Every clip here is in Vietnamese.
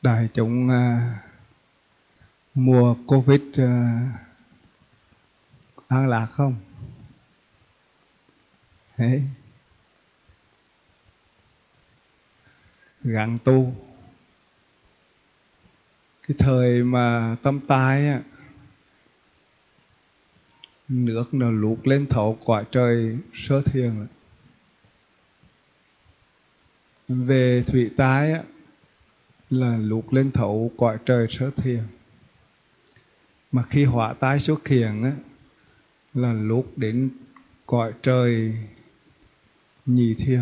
Đại chúng mùa Covid an lạc không? Đấy. Gắng tu. Cái thời mà tâm tai á, nước nó lụt lên thấu quả trời sơ thiền. Về thủy tai á, là lụt lên thấu quả trời sơ thiền. Mà khi hỏa tai xuất hiện á, là lụt đến cõi trời nhị thiền.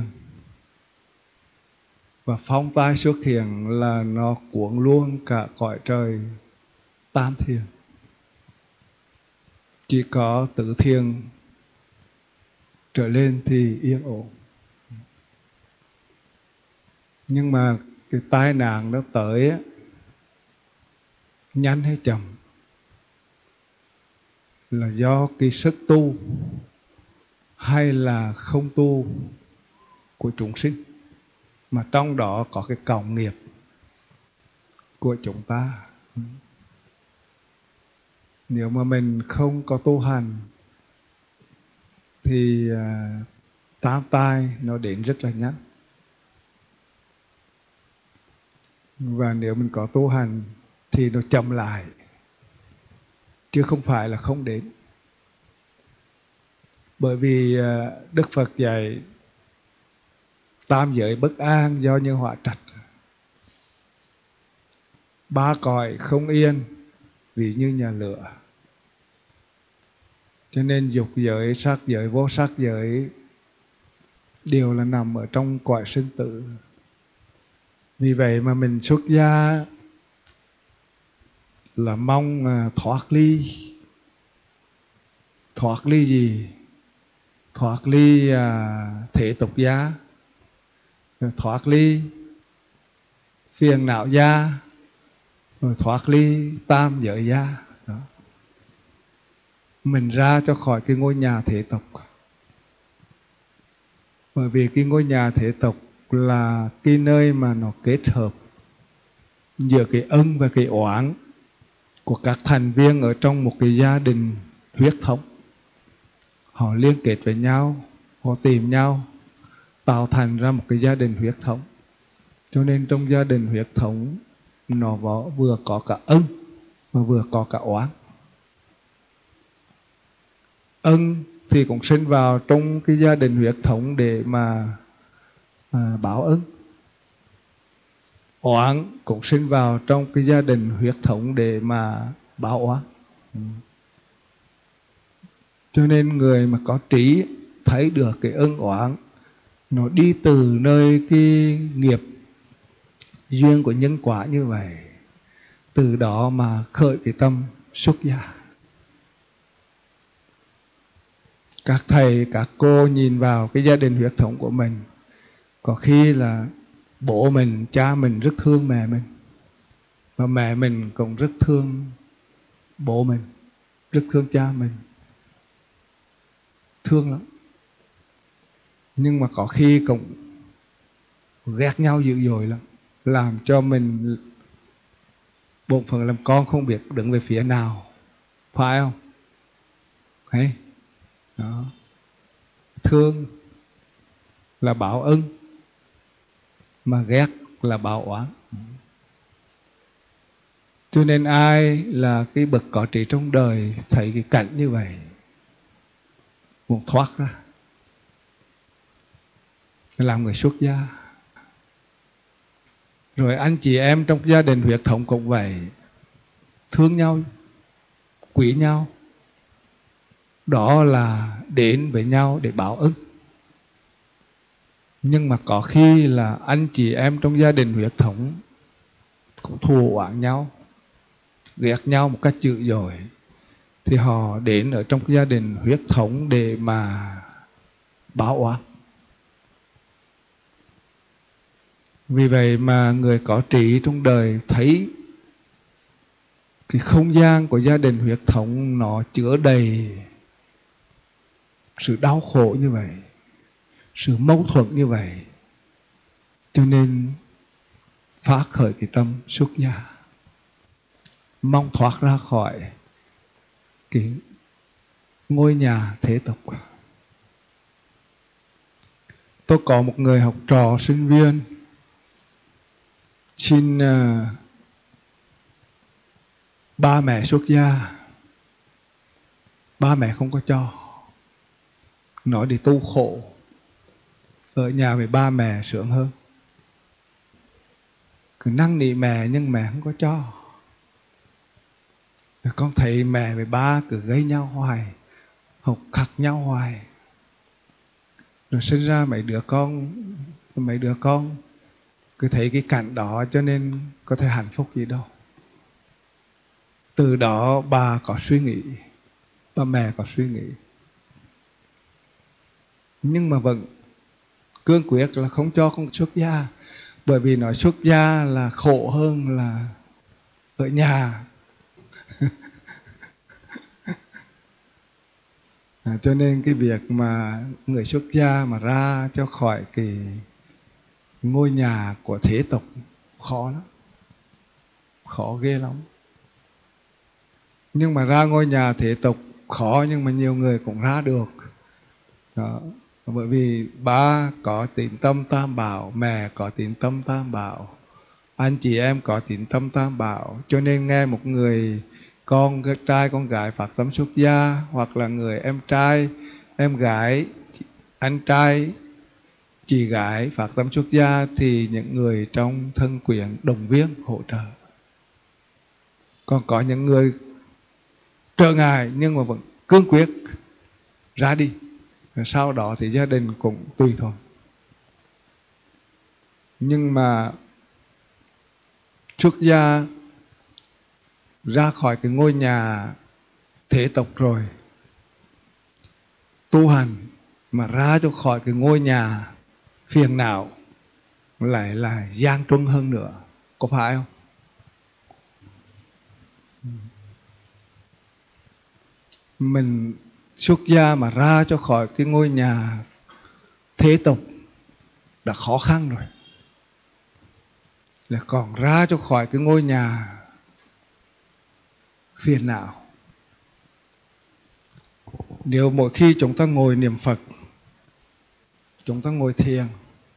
Và phong tai xuất hiện là nó cuốn luôn cả cõi trời tam thiền. Chỉ có tứ thiền trở lên thì yên ổn. Nhưng mà cái tai nạn nó tới á, nhanh hay chậm là do cái sức tu hay là không tu của chúng sinh, mà trong đó có cái cộng nghiệp của chúng ta. Nếu mà mình không có tu hành thì tam tai nó đến rất là nhanh. Và nếu mình có tu hành thì nó chậm lại, chứ không phải là không đến. Bởi vì Đức Phật dạy tam giới bất an do nhân họa trạch, ba cõi không yên vì như nhà lửa. Cho nên dục giới, sắc giới, vô sắc giới đều là nằm ở trong cõi sinh tử. Vì vậy mà mình xuất gia là mong thoát ly. Thoát ly gì? Thoát ly thể tục gia, thoát ly phiền não gia, rồi thoát ly tam giới gia. Đó. Mình ra cho khỏi cái ngôi nhà thể tục. Bởi vì cái ngôi nhà thể tục là cái nơi mà nó kết hợp giữa cái ân và cái oán của các thành viên ở trong một cái gia đình huyết thống. Họ liên kết với nhau, họ tìm nhau, tạo thành ra một cái gia đình huyết thống. Cho nên trong gia đình huyết thống nó vừa có cả ân và vừa có cả oán. Ân thì cũng sinh vào trong cái gia đình huyết thống để mà báo ân. Oán cũng sinh vào trong cái gia đình huyết thống để mà báo oán. Cho nên người mà có trí thấy được cái ân oán nó đi từ nơi cái nghiệp duyên của nhân quả như vậy, từ đó mà khởi cái tâm xuất gia. Các thầy, các cô nhìn vào cái gia đình huyết thống của mình, có khi là bố mình, cha mình rất thương mẹ mình, và mẹ mình cũng rất thương bố mình, rất thương cha mình, thương lắm. Nhưng mà có khi cũng ghét nhau dữ dội lắm, làm cho mình bổn phận làm con không biết đứng về phía nào, phải không? Đấy. Đó. Thương là báo ân, mà ghét là báo oán. Cho nên ai là cái bậc có trí trong đời thấy cái cảnh như vậy, muốn thoát ra, làm người xuất gia. Rồi anh chị em trong gia đình huyết thống cũng vậy, thương nhau, quý nhau, đó là đến với nhau để báo ân. Nhưng mà có khi là anh chị em trong gia đình huyết thống cũng thù oán nhau, ghét nhau một cách dữ dội, thì họ đến ở trong gia đình huyết thống để mà báo oán. Vì vậy mà người có trí trong đời thấy cái không gian của gia đình huyết thống nó chứa đầy sự đau khổ như vậy, sự mâu thuẫn như vậy. Cho nên phát khởi cái tâm xuất gia, mong thoát ra khỏi cái ngôi nhà thế tục. Tôi có một người học trò sinh viên xin ba mẹ xuất gia, ba mẹ không có cho, nói đi tu khổ, ở nhà với ba mẹ sướng hơn. Cứ năn nỉ mẹ nhưng mẹ không có cho. Con thấy mẹ với ba cứ gây nhau hoài, học khắc nhau hoài, rồi sinh ra mấy đứa con cứ thấy cái cảnh đó cho nên có thể hạnh phúc gì đâu. Từ đó bà có suy nghĩ, ba mẹ có suy nghĩ, nhưng mà vẫn cương quyết là không cho con xuất gia, bởi vì nói xuất gia là khổ hơn là ở nhà. Cho nên cái việc mà người xuất gia mà ra cho khỏi cái ngôi nhà của thế tục khó lắm, khó ghê lắm. Nhưng mà ra ngôi nhà thế tục khó, nhưng mà nhiều người cũng ra được đó. Bởi vì ba có tín tâm Tam Bảo, mẹ có tín tâm Tam Bảo, anh chị em có tín tâm Tam Bảo, cho nên nghe một người con trai con gái phát tâm xuất gia, hoặc là người em trai em gái, anh trai chị gái phát tâm xuất gia, thì những người trong thân quyến động viên hỗ trợ. Còn có những người trở ngại nhưng mà vẫn cương quyết ra đi, sau đó thì gia đình cũng tùy thôi. Nhưng mà xuất gia ra khỏi cái ngôi nhà thế tục rồi, tu hành mà ra cho khỏi cái ngôi nhà phiền não lại là gian truân hơn nữa, có phải không? Mình xuất gia mà ra cho khỏi cái ngôi nhà thế tục đã khó khăn rồi, là còn ra cho khỏi cái ngôi nhà phiền não. Nếu mỗi khi chúng ta ngồi niệm Phật, chúng ta ngồi thiền,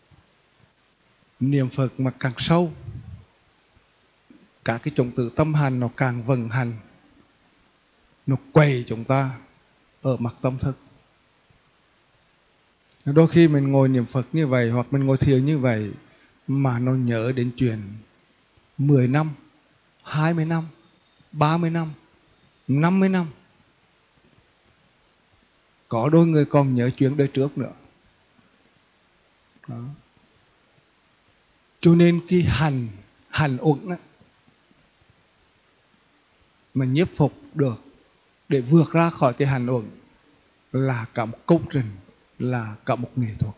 niệm Phật mà càng sâu, các cái chủng tử tâm hành nó càng vận hành, nó quay chúng ta ở mặt tâm thức. Đôi khi mình ngồi niệm Phật như vậy, hoặc mình ngồi thiền như vậy, mà nó nhớ đến chuyện 10 năm, 20 năm, 30 năm, 50 năm. Có đôi người còn nhớ chuyện đời trước nữa đó. Cho nên cái hành uẩn mà nhiếp phục được để vượt ra khỏi cái hành uẩn là cả một công trình, là cả một nghệ thuật.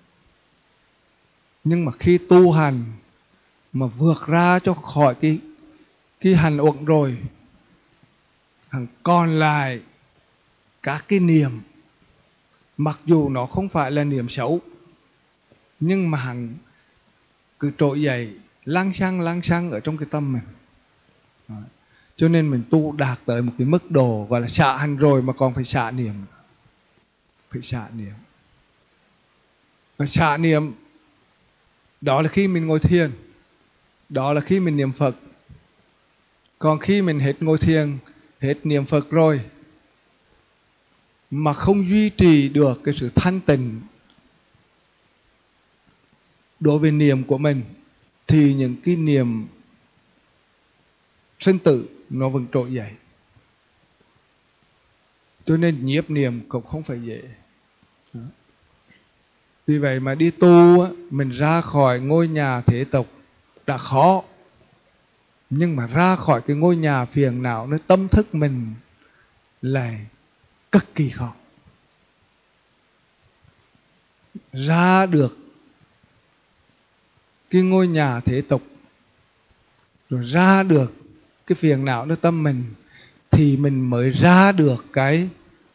Nhưng mà khi tu hành mà vượt ra cho khỏi cái hành uẩn rồi, hằng còn lại các cái niệm, mặc dù nó không phải là niệm xấu, nhưng mà hằng cứ trỗi dậy lăng xăng ở trong cái tâm mình. Đó. Cho nên mình tu đạt tới một cái mức độ gọi là xả hành rồi mà còn phải xả niệm. Phải xả niệm. Và xả niệm đó là khi mình ngồi thiền, đó là khi mình niệm Phật. Còn khi mình hết ngồi thiền, hết niệm Phật rồi mà không duy trì được cái sự thanh tịnh đối với niệm của mình, thì những cái niệm sinh tử nó vẫn trỗi dậy. Cho nên nhiếp niệm cũng không phải dễ. Đó. Vì vậy mà đi tu mình ra khỏi ngôi nhà thế tục đã khó, nhưng mà ra khỏi cái ngôi nhà phiền não nơi tâm thức mình lại cực kỳ khó. Ra được cái ngôi nhà thế tục, rồi ra được cái phiền não nơi tâm mình, thì mình mới ra được cái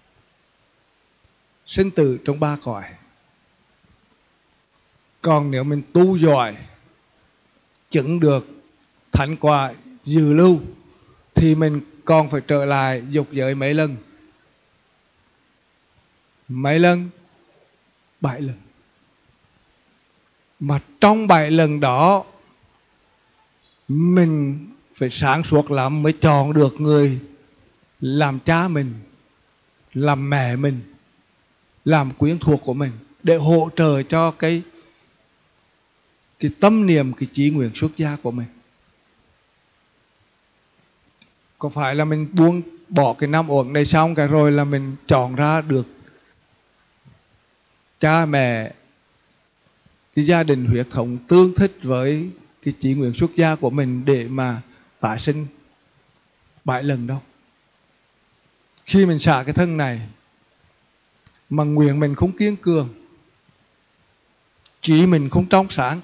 sinh tử trong ba cõi. Còn nếu mình tu giỏi, chứng được thánh quả dự lưu thì mình còn phải trở lại dục giới mấy lần? Mấy lần? 7 lần. Mà trong 7 lần đó mình phải sáng suốt lắm mới chọn được người làm cha mình, làm mẹ mình, làm quyến thuộc của mình, để hỗ trợ cho cái tâm niệm, cái chí nguyện xuất gia của mình. Có phải là mình buông bỏ cái năm uẩn này xong cái rồi là mình chọn ra được cha mẹ, cái gia đình huyết thống tương thích với cái chí nguyện xuất gia của mình để mà tái sinh 7 lần đâu. Khi mình xả cái thân này mà nguyện mình không kiên cường, trí mình không trong sáng,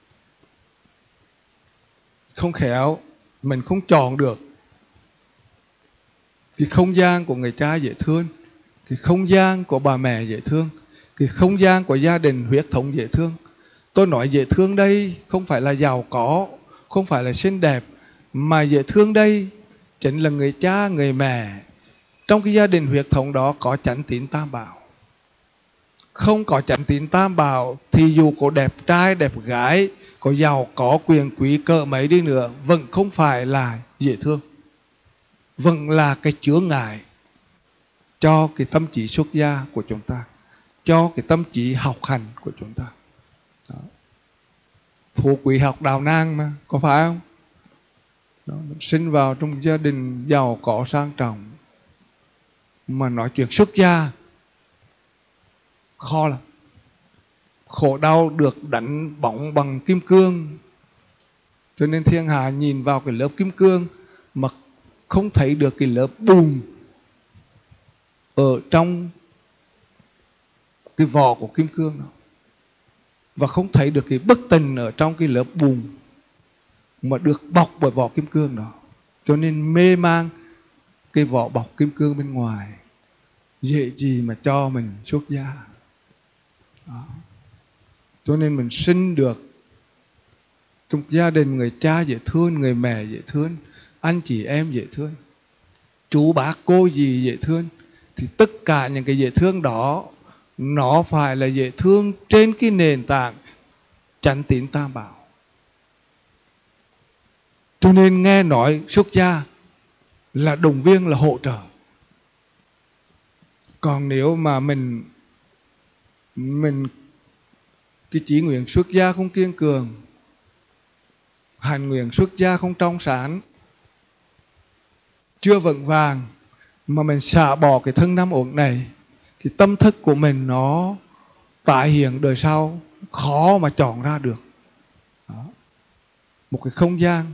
không khéo, mình không chọn được cái không gian của người cha dễ thương, cái không gian của bà mẹ dễ thương, cái không gian của gia đình huyết thống dễ thương. Tôi nói dễ thương đây không phải là giàu có, không phải là xinh đẹp, mà dễ thương đây chính là người cha, người mẹ. Trong cái gia đình huyết thống đó có chánh tín tam bảo. Không có chánh tín tam bảo thì dù có đẹp trai, đẹp gái, có giàu có quyền quý cỡ mấy đi nữa, vẫn không phải là dễ thương. Vẫn là cái chướng ngại cho cái tâm trí xuất gia của chúng ta, cho cái tâm trí học hành của chúng ta. Đó. Phú quý học đào nang mà, có phải không? Đó, sinh vào trong gia đình giàu có sang trọng mà nói chuyện xuất gia khó lắm. Khổ đau được đánh bóng bằng kim cương, cho nên thiên hạ nhìn vào cái lớp kim cương mà không thấy được cái lớp bùn ở trong cái vỏ của kim cương đó, và không thấy được cái bất tình ở trong cái lớp bùn mà được bọc bởi vỏ kim cương đó, cho nên mê mang cái vỏ bọc kim cương bên ngoài, dễ gì mà cho mình xuất gia đó. Cho nên mình sinh được trong gia đình người cha dễ thương, người mẹ dễ thương, anh chị em dễ thương, chú bác cô dì dễ thương, thì tất cả những cái dễ thương đó nó phải là dễ thương trên cái nền tảng chánh tín tam bảo. Cho nên nghe nói xuất gia là động viên, là hỗ trợ. Còn nếu mà mình cái chí nguyện xuất gia không kiên cường, hành nguyện xuất gia không trong sáng, chưa vững vàng, mà mình xả bỏ cái thân năm uẩn này, thì tâm thức của mình nó tái hiện đời sau khó mà chọn ra được đó. Một cái không gian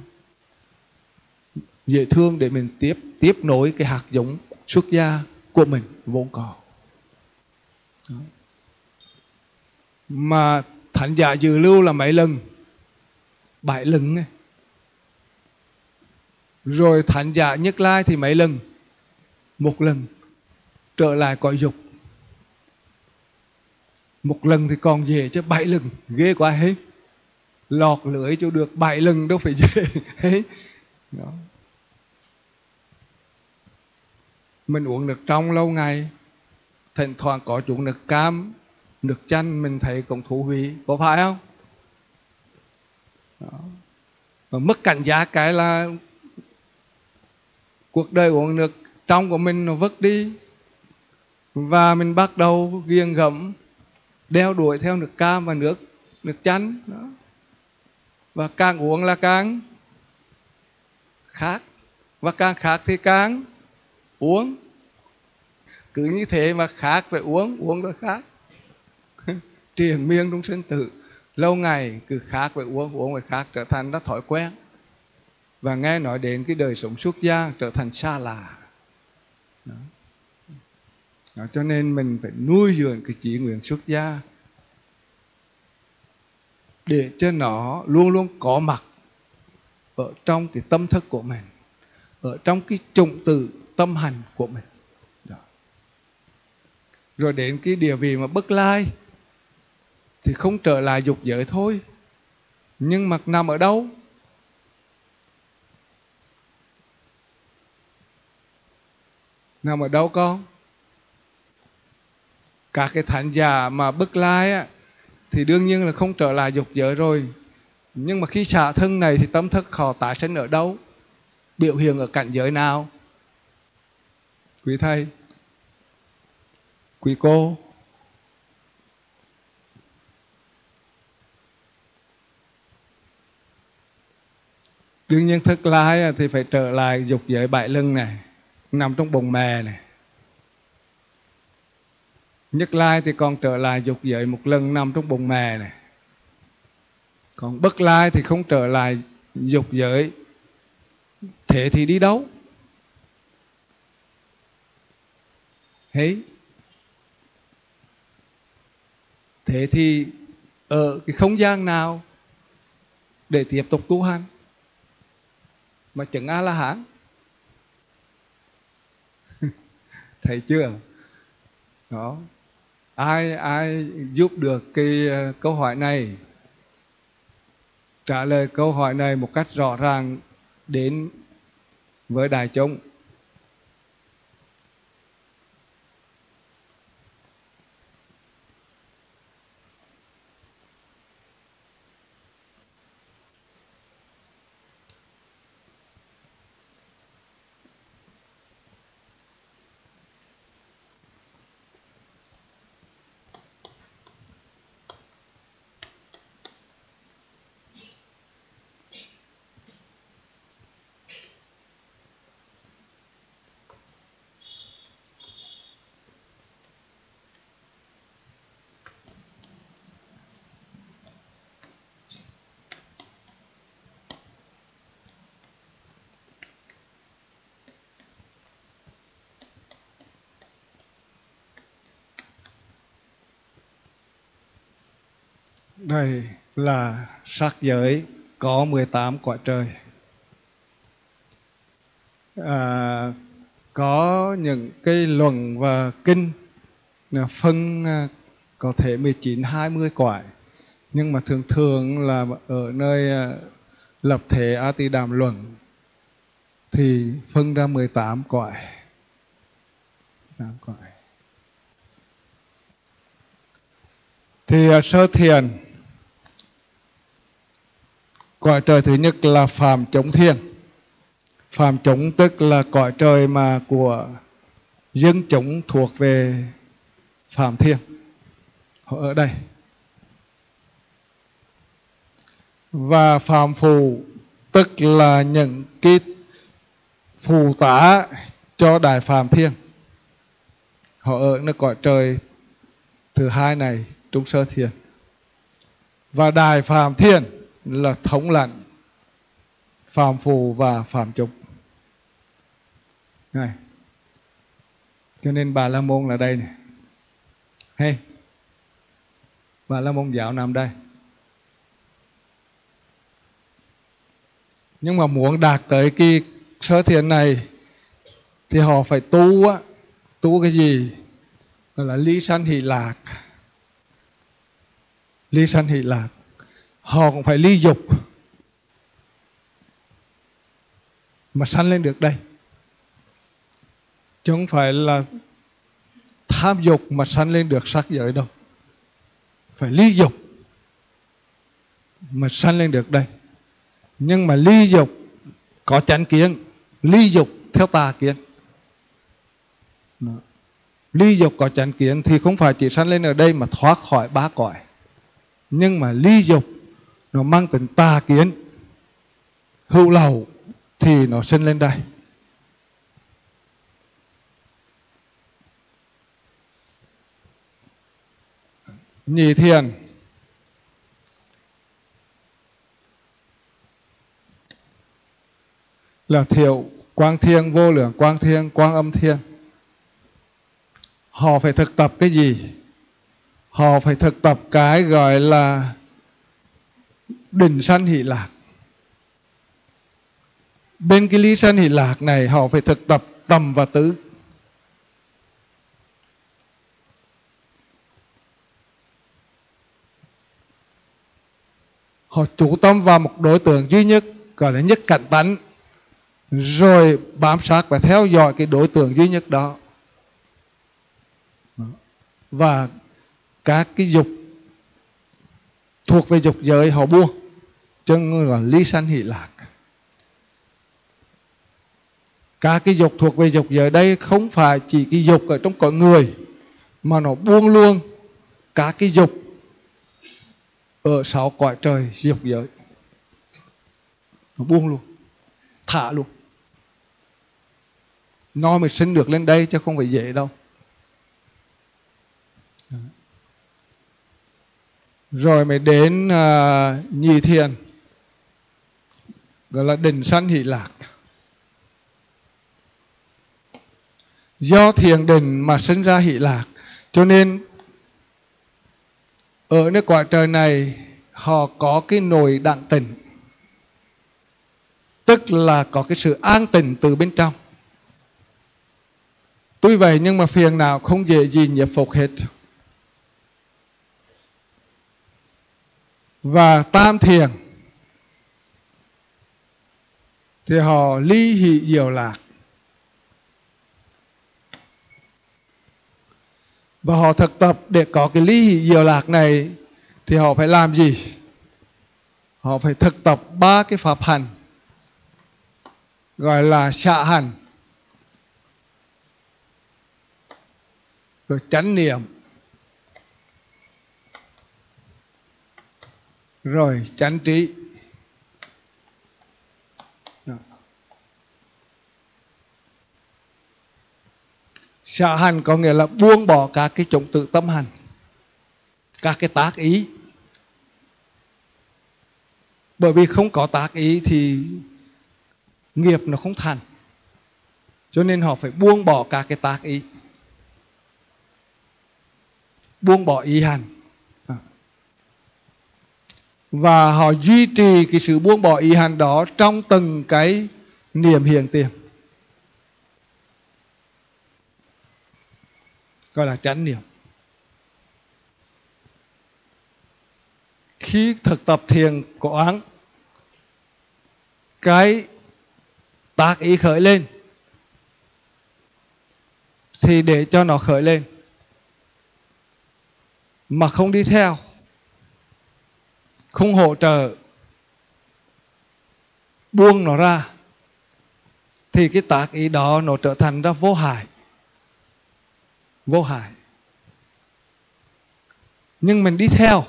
dễ thương để mình tiếp nối cái hạt giống xuất gia của mình vốn có đó. Mà thánh giả dự lưu là mấy lần? 7 lần ấy. Rồi thánh giả Nhất Lai thì mấy lần? 1 lần. Trở lại cõi dục 1 lần thì còn dễ, chứ 7 lần ghê quá hết. Lọt lưới cho được 7 lần đâu phải dễ hết đó. Mình uống nước trong lâu ngày, thỉnh thoảng có chút nước cam, nước chanh mình thấy cũng thú vị, có phải không? Đó. Mà mất cảnh giác cái là cuộc đời uống nước trong của mình nó vất đi, và mình bắt đầu ghiêng gẫm đeo đuổi theo nước cam và nước chanh đó. Và càng uống là càng khác, và càng khác thì càng uống. Cứ như thế mà khác rồi uống rồi khác. Triền miên trong sinh tử, lâu ngày cứ khác rồi uống rồi khác, trở thành đã thói quen. Và nghe nói đến cái đời sống xuất gia trở thành xa lạ đó. Đó, cho nên mình phải nuôi dưỡng cái chí nguyện xuất gia để cho nó luôn luôn có mặt ở trong cái tâm thức của mình, ở trong cái chủng tử tâm hành của mình đó. Rồi đến cái địa vị mà bất lai thì không trở lại dục giới thôi, nhưng mà nằm ở đâu? Nằm ở đâu con? Các cái thánh giả mà bức lai á, thì đương nhiên là không trở lại dục giới rồi. Nhưng mà khi xả thân này thì tâm thức họ tái sinh ở đâu? Biểu hiện ở cảnh giới nào? Quý thầy, quý cô, đương nhiên thức lai thì phải trở lại dục giới bảy lưng này, nằm trong bụng mẹ này. Nhất lai thì còn trở lại dục giới một lần nằm trong bụng mẹ này. Còn bất lai thì không trở lại dục giới. Thế thì đi đâu? Thế thì ở cái không gian nào để tiếp tục tu hành mà chứng A-la-hán? Thấy chưa? Đó. Ai giúp được cái câu hỏi này, trả lời câu hỏi này một cách rõ ràng đến với đại chúng? Đây là sắc giới có 18 cõi trời. Có những cái luận và kinh phân có thể 19-20 cõi. Nhưng mà thường thường là ở nơi lập thể A Tỳ Đàm luận thì phân ra 18 cõi. 18 cõi. Thì sơ thiền, cõi trời thứ nhất là phàm chủng thiên. Phàm chủng tức là cõi trời mà của dân chúng thuộc về phàm thiên, họ ở đây. Và phàm phù tức là những cái phù tá cho đại phàm thiên, họ ở nơi cõi trời thứ hai này, trung sơ thiền. Và đại phàm thiên là thống lãnh phàm phù và phàm chủng này. Cho nên Bà La Môn là đây này. Bà La Môn giáo nằm đây. Nhưng mà muốn đạt tới cái sơ thiền này thì họ phải tu cái gì? Gọi là ly sanh hỷ lạc. Ly sanh hỷ lạc. Họ cũng phải ly dục mà sanh lên được đây. Chứ không phải là tham dục mà sanh lên được sắc giới đâu. Phải ly dục mà sanh lên được đây. Nhưng mà ly dục có chánh kiến, ly dục theo tà kiến. Ly dục có chánh kiến thì không phải chỉ sanh lên ở đây mà thoát khỏi ba cõi. Nhưng mà ly dục nó mang tính tà kiến, hữu lậu thì nó sinh lên đây. Nhị thiền là thiểu quang thiên, vô lượng quang thiên, quang âm thiên. Họ phải thực tập cái gì? Họ phải thực tập cái gọi là định sanh hỷ lạc. Bên cái ly sanh hỷ lạc này họ phải thực tập tầm và tứ. Họ chú tâm vào một đối tượng duy nhất, gọi là nhất cảnh tánh. rồi bám sát và theo dõi cái đối tượng duy nhất đó. Và các cái dục thuộc về dục giới họ buông, chân là ly sanh hỷ lạc. Các cái dục thuộc về dục giới đây không phải chỉ cái dục ở trong cõi người, mà nó buông luôn các cái dục ở 6 cõi trời dục giới. Nó buông luôn, thả luôn. Nó mới sinh được lên đây chứ không phải dễ đâu. Rồi mới đến nhị thiền, gọi là định sanh hỷ lạc. Do thiền định mà sinh ra hỷ lạc, cho nên ở nơi cõi trời này họ có cái nồi đặng tịnh, tức là có cái sự an tịnh từ bên trong. Tuy vậy nhưng mà phiền nào không dễ gì nhiếp phục hết. Và tam thiền thì họ ly hỷ diệu lạc. Và họ thực tập để có cái ly hỷ diệu lạc này thì họ phải làm gì? Họ phải thực tập 3 cái pháp hành, gọi là xả hành, rồi chánh niệm, rồi chánh trí. Xả hành có nghĩa là buông bỏ các cái chủng tử tâm hành, các cái tác ý. Bởi vì không có tác ý thì nghiệp nó không thành, cho nên họ phải buông bỏ các cái tác ý, buông bỏ ý hành. Và họ duy trì cái sự buông bỏ ý hành đó trong từng cái niệm hiện tiền, gọi là chánh niệm. Khi thực tập thiền quán, cái tác ý khởi lên thì để cho nó khởi lên mà không đi theo, không hỗ trợ, buông nó ra, thì cái tác ý đó nó trở thành ra vô hại. Vô hại. Nhưng mình đi theo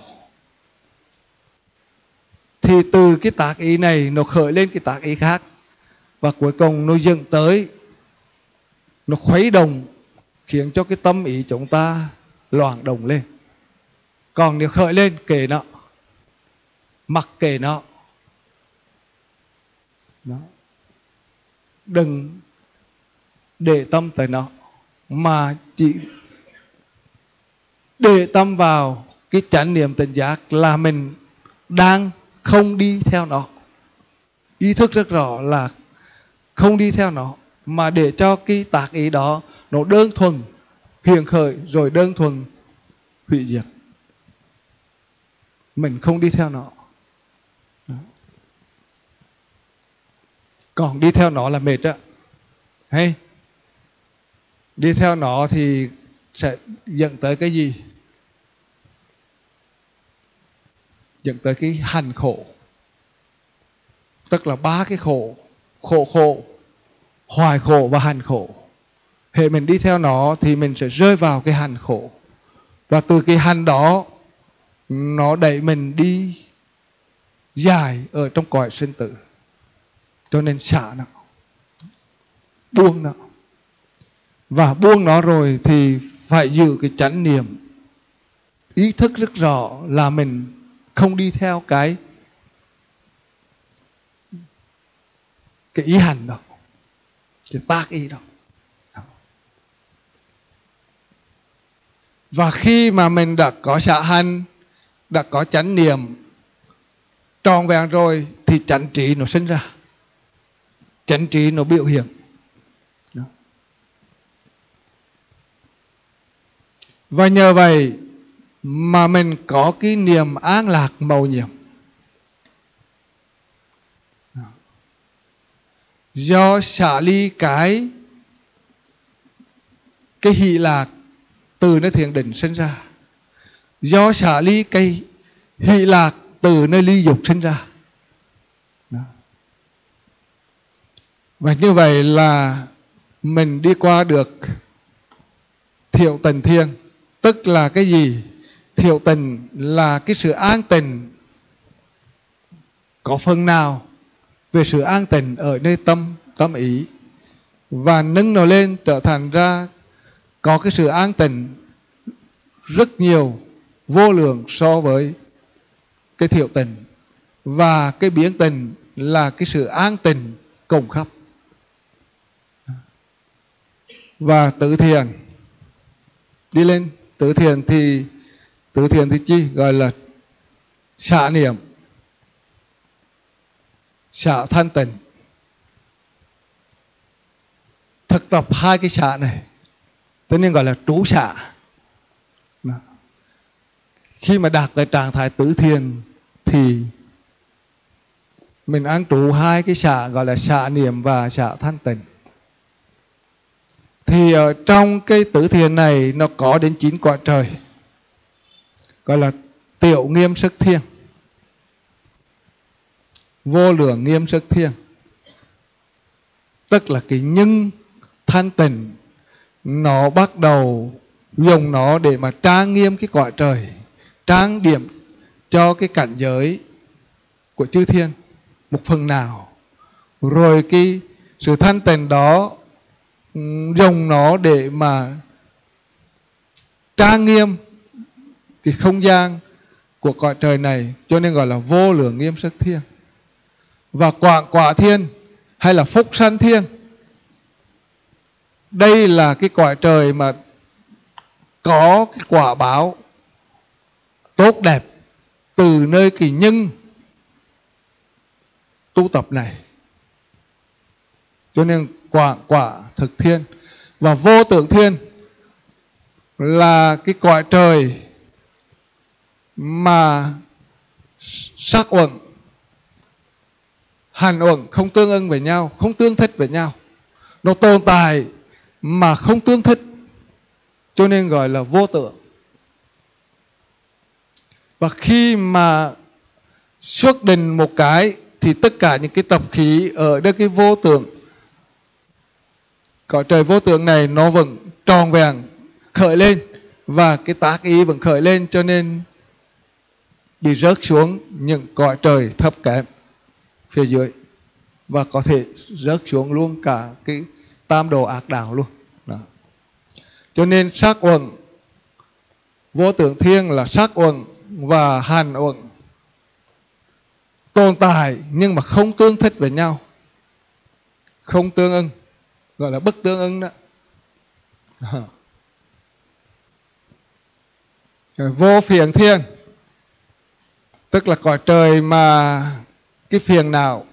thì từ cái tác ý này nó khởi lên cái tác ý khác, và cuối cùng nó dẫn tới, nó khuấy động, khiến cho cái tâm ý chúng ta loạn động lên. Còn nếu khởi lên kệ nó, mặc kệ nó. Đó. Đừng để tâm tới nó, mà chỉ để tâm vào cái chánh niệm tỉnh giác là mình đang không đi theo nó. Ý thức rất rõ là không đi theo nó, mà để cho cái tác ý đó nó đơn thuần hiện khởi rồi đơn thuần hủy diệt. Mình không đi theo nó. Đó. Còn đi theo nó là mệt á. Hay đi theo nó thì sẽ dẫn tới cái gì? Dẫn tới cái hành khổ. Tức là 3 cái khổ: khổ, hoài khổ và hành khổ. Hệ mình đi theo nó thì mình sẽ rơi vào cái hành khổ, và từ cái hành đó nó đẩy mình đi dài ở trong cõi sinh tử. Cho nên xả nó, buông nó. Và buông nó rồi thì phải giữ cái chánh niệm, ý thức rất rõ là mình không đi theo cái ý hành đó, cái tác ý đó. Và khi mà mình đã có xả hành, đã có chánh niệm tròn vẹn rồi thì chánh trí nó sinh ra, chánh trí nó biểu hiện. Đó. Và nhờ vậy mà mình có cái niềm an lạc mầu nhiệm. do xả ly cái hỷ lạc từ nơi thiền định sinh ra, do xả ly cái hỷ lạc từ nơi ly dục sinh ra. Đó. Và như vậy là mình đi qua được thiệu tình thiêng. Tức là cái gì? Thiệu tình là cái sự an tịnh, có phần nào về sự an tịnh ở nơi tâm ý, và nâng nó lên trở thành ra có cái sự an tịnh rất nhiều, vô lượng so với cái thiệu tình. Và cái biến tình là cái sự an tịnh cùng khắp. Và tứ thiền đi lên. Tứ thiền thì chi? Gọi là xả niệm, xả thanh tịnh. Thực tập hai cái xả này, cho nên gọi là trú xả. Khi mà đạt tới trạng thái tứ thiền thì mình an trú hai cái xả, gọi là xả niệm và xả thanh tịnh. Thì ở trong cái tứ thiền này nó có đến 9 cõi trời, gọi là tiểu nghiêm sức thiêng, vô lượng nghiêm sức thiêng. Tức là cái nhân thanh tịnh nó bắt đầu dùng nó để mà trang nghiêm cái cõi trời, trang điểm cho cái cảnh giới của chư thiên một phần nào. Rồi cái sự thanh tịnh đó dùng nó để mà trang nghiêm cái không gian của cõi trời này, cho nên gọi là vô lượng nghiêm sức thiêng. Và quảng quả thiên hay là phúc sanh thiêng, đây là cái cõi trời mà có cái quả báo tốt đẹp từ nơi kỳ nhân tu tập này. Cho nên quả thực thiên. Và vô tưởng thiên là cái cõi trời mà sắc uẩn, hành uẩn không tương ưng với nhau, không tương thích với nhau. Nó tồn tại mà không tương thích, cho nên gọi là vô tưởng. Và khi mà xuất định một cái thì tất cả những cái tập khí ở đây cái vô tưởng, cõi trời vô tưởng này nó vẫn tròn vẹn khởi lên, và cái tác ý vẫn khởi lên, cho nên bị rớt xuống những cõi trời thấp kém phía dưới, và có thể rớt xuống luôn cả cái tam đồ ác đạo luôn. Đó. Cho nên sắc uẩn vô tưởng thiêng là sắc uẩn và hành uẩn tồn tại nhưng mà không tương thích với nhau, không tương ưng, gọi là bất tương ưng đó. Vô phiền thiên tức là cõi trời mà cái phiền não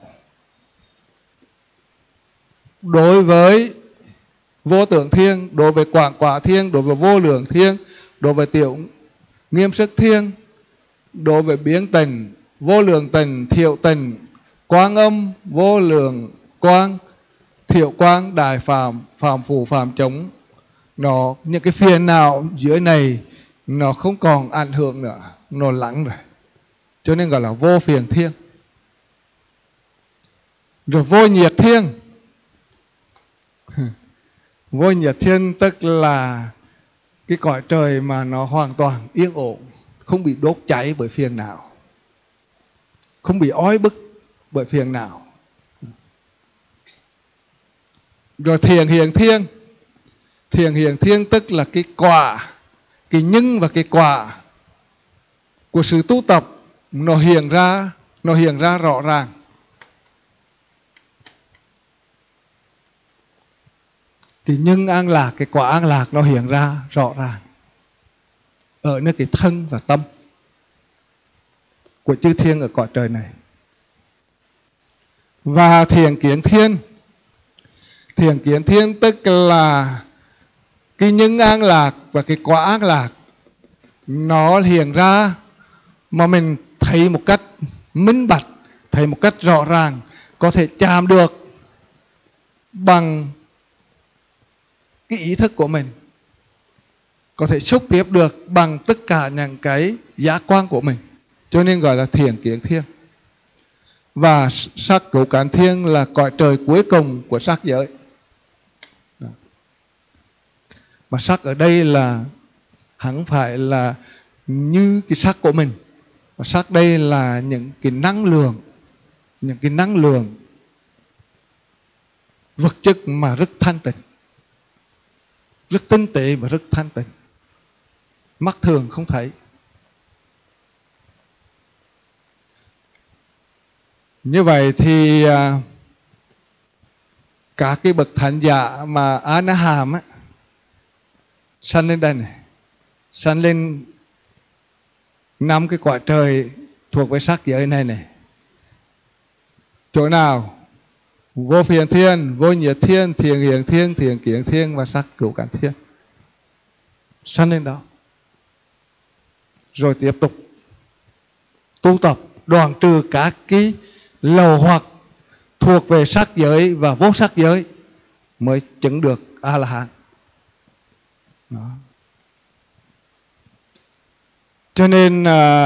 đối với vô tưởng thiêng, đối với quảng quả thiêng, đối với vô lượng thiêng, đối với tiểu nghiêm sức thiêng, đối với biến tình, vô lượng tình, thiệu tình, quang âm, vô lượng quang, thiệu quang, đại phạm, phạm phủ, phạm chống, nó những cái phiền nào dưới này nó không còn ảnh hưởng nữa, nó lắng rồi, cho nên gọi là vô phiền thiêng. Rồi vô nhiệt thiêng. Vô nhiệt thiên tức là cái cõi trời mà nó hoàn toàn yên ổn, không bị đốt cháy bởi phiền não, không bị ói bức bởi phiền não. Rồi thiền hiền thiên. Thiền hiền thiên tức là cái quả, cái nhân và cái quả của sự tu tập nó hiện ra rõ ràng. Cái nhân an lạc, cái quả an lạc nó hiện ra rõ ràng ở nơi cái thân và tâm của chư thiên ở cõi trời này. Và thiền kiến thiên. Thiền kiến thiên tức là cái nhân an lạc và cái quả an lạc nó hiện ra mà mình thấy một cách minh bạch, thấy một cách rõ ràng, có thể chạm được bằng cái ý thức của mình, có thể xúc tiếp được bằng tất cả những cái giác quan của mình, cho nên gọi là thiền kiến thiên. Và sắc cứu cán thiên là cõi trời cuối cùng của sắc giới. Mà sắc ở đây là hẳn phải là như cái sắc của mình. Và sắc đây là những cái năng lượng vật chất mà rất thanh tịnh, rất tinh tế và rất thanh tịnh, mắt thường không thấy. Như vậy thì các cái bậc thánh giả mà A-na-hàm á, sanh lên đây này, sanh lên 5 cái quả trời thuộc với sắc giới này này. Chỗ nào? Vô phiền thiên, vô nhiệt thiên, thiền hiền thiên, thiền kiến thiên và sắc cứu cán thiên. Sanh lên đó. Rồi tiếp tục tu tập đoạn trừ các cái lầu hoặc thuộc về sắc giới và vô sắc giới mới chứng được A-la-hán. Đó. Cho nên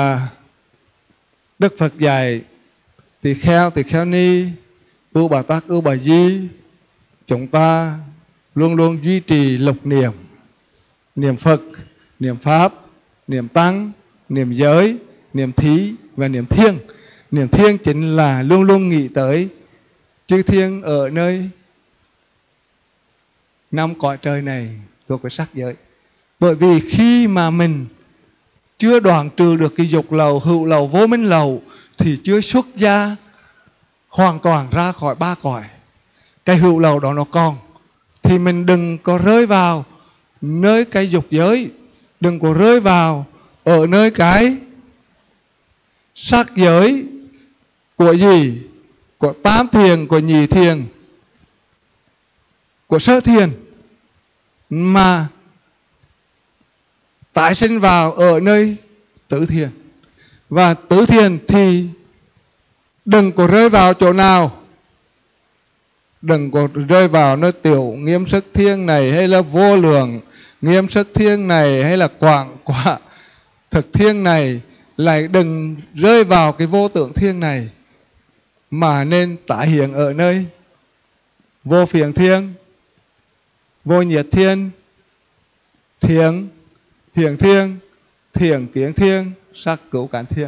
Đức Phật dạy tỳ kheo ni, ưu bà tắc, ưu bà di, chúng ta luôn luôn duy trì lục niệm, niệm Phật, niệm Pháp, niệm Tăng, niệm giới, niệm thí và niệm thiêng. Niệm thiêng chính là luôn luôn nghĩ tới chư thiên ở nơi 5 cõi trời này thuộc về sắc giới. Bởi vì khi mà mình chưa đoạn trừ được cái dục lầu, hữu lầu, vô minh lầu thì chưa xuất gia hoàn toàn ra khỏi 3 cõi. Cái hữu lầu đó nó còn, thì mình đừng có rơi vào nơi cái dục giới, đừng có rơi vào ở nơi cái sắc giới của gì? Của tam thiền, của nhị thiền, của sơ thiền, mà tái sinh vào ở nơi tứ thiền. Và tứ thiền thì đừng có rơi vào chỗ nào, đừng có rơi vào nơi tiểu nghiêm sức thiêng này, hay là vô lượng nghiêm sức thiêng này, hay là quảng quả thực thiêng này, lại đừng rơi vào cái vô tượng thiêng này, mà nên tái hiện ở nơi vô phiền thiêng, vô nhiệt thiên, thiêng, hiền thiêng, thiền kiến thiêng, sắc cứu cán thiêng.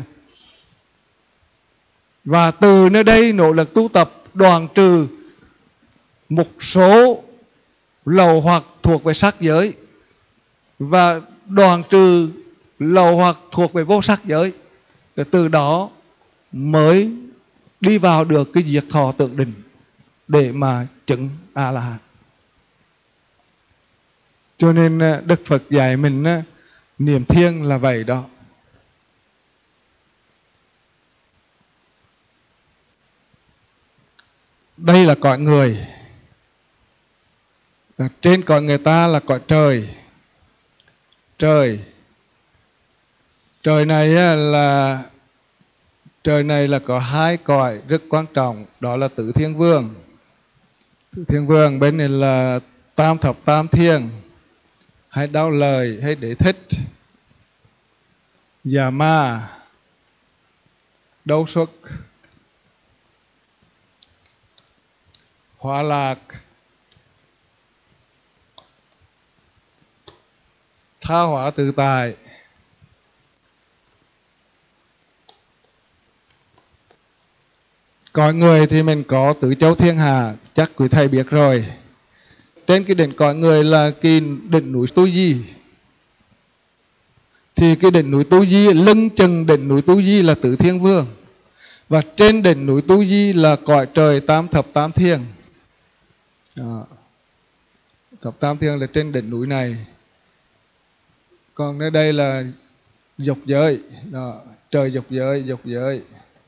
Và từ nơi đây nỗ lực tu tập đoạn trừ một số lầu hoặc thuộc về sắc giới và đoạn trừ lầu hoặc thuộc về vô sắc giới, để từ đó mới đi vào được cái diệt thọ tượng định để mà chứng A-la-hán. Cho nên Đức Phật dạy mình niệm thiêng là vậy đó. Đây là cõi người. Trên cõi người ta là cõi trời. Trời này là có 2 cõi rất quan trọng, đó là Tứ Thiên Vương. Tứ Thiên Vương bên này là Tam Thập Tam Thiên, hay Đao Lời, hay Đế Thích, Già Ma, Đấu Xuất, Hóa Lạc, Tha Hóa Tự Tại. Cõi người thì mình có Tứ Châu Thiên Hà, chắc quý thầy biết rồi. Trên cái đỉnh cõi người là cái đỉnh núi Tu Di. Thì cái đỉnh núi Tu Di, lưng chừng đỉnh núi Tu Di là Tứ Thiên Vương. Và trên đỉnh núi Tu Di là cõi trời Tam Thập Tam Thiên. Thập Tam Thiên là trên đỉnh núi này. Còn nơi đây là dục giới. Đó, trời dục giới.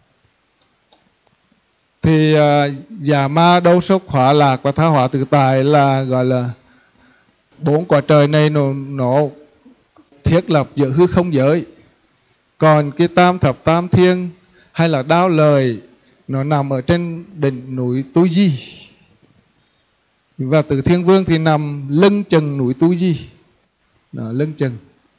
Thì Già Ma, Đấu Xúc, Hóa Lạc và Tha Hóa Tự Tại là gọi là 4 quả trời này nó thiết lập giữa hư không giới. Còn cái Tam Thập Tam Thiên hay là Đao Lời nó nằm ở trên đỉnh núi Tu Di. Và Tứ Thiên Vương thì nằm lưng chừng núi Tu Di. Đó, lưng chừng.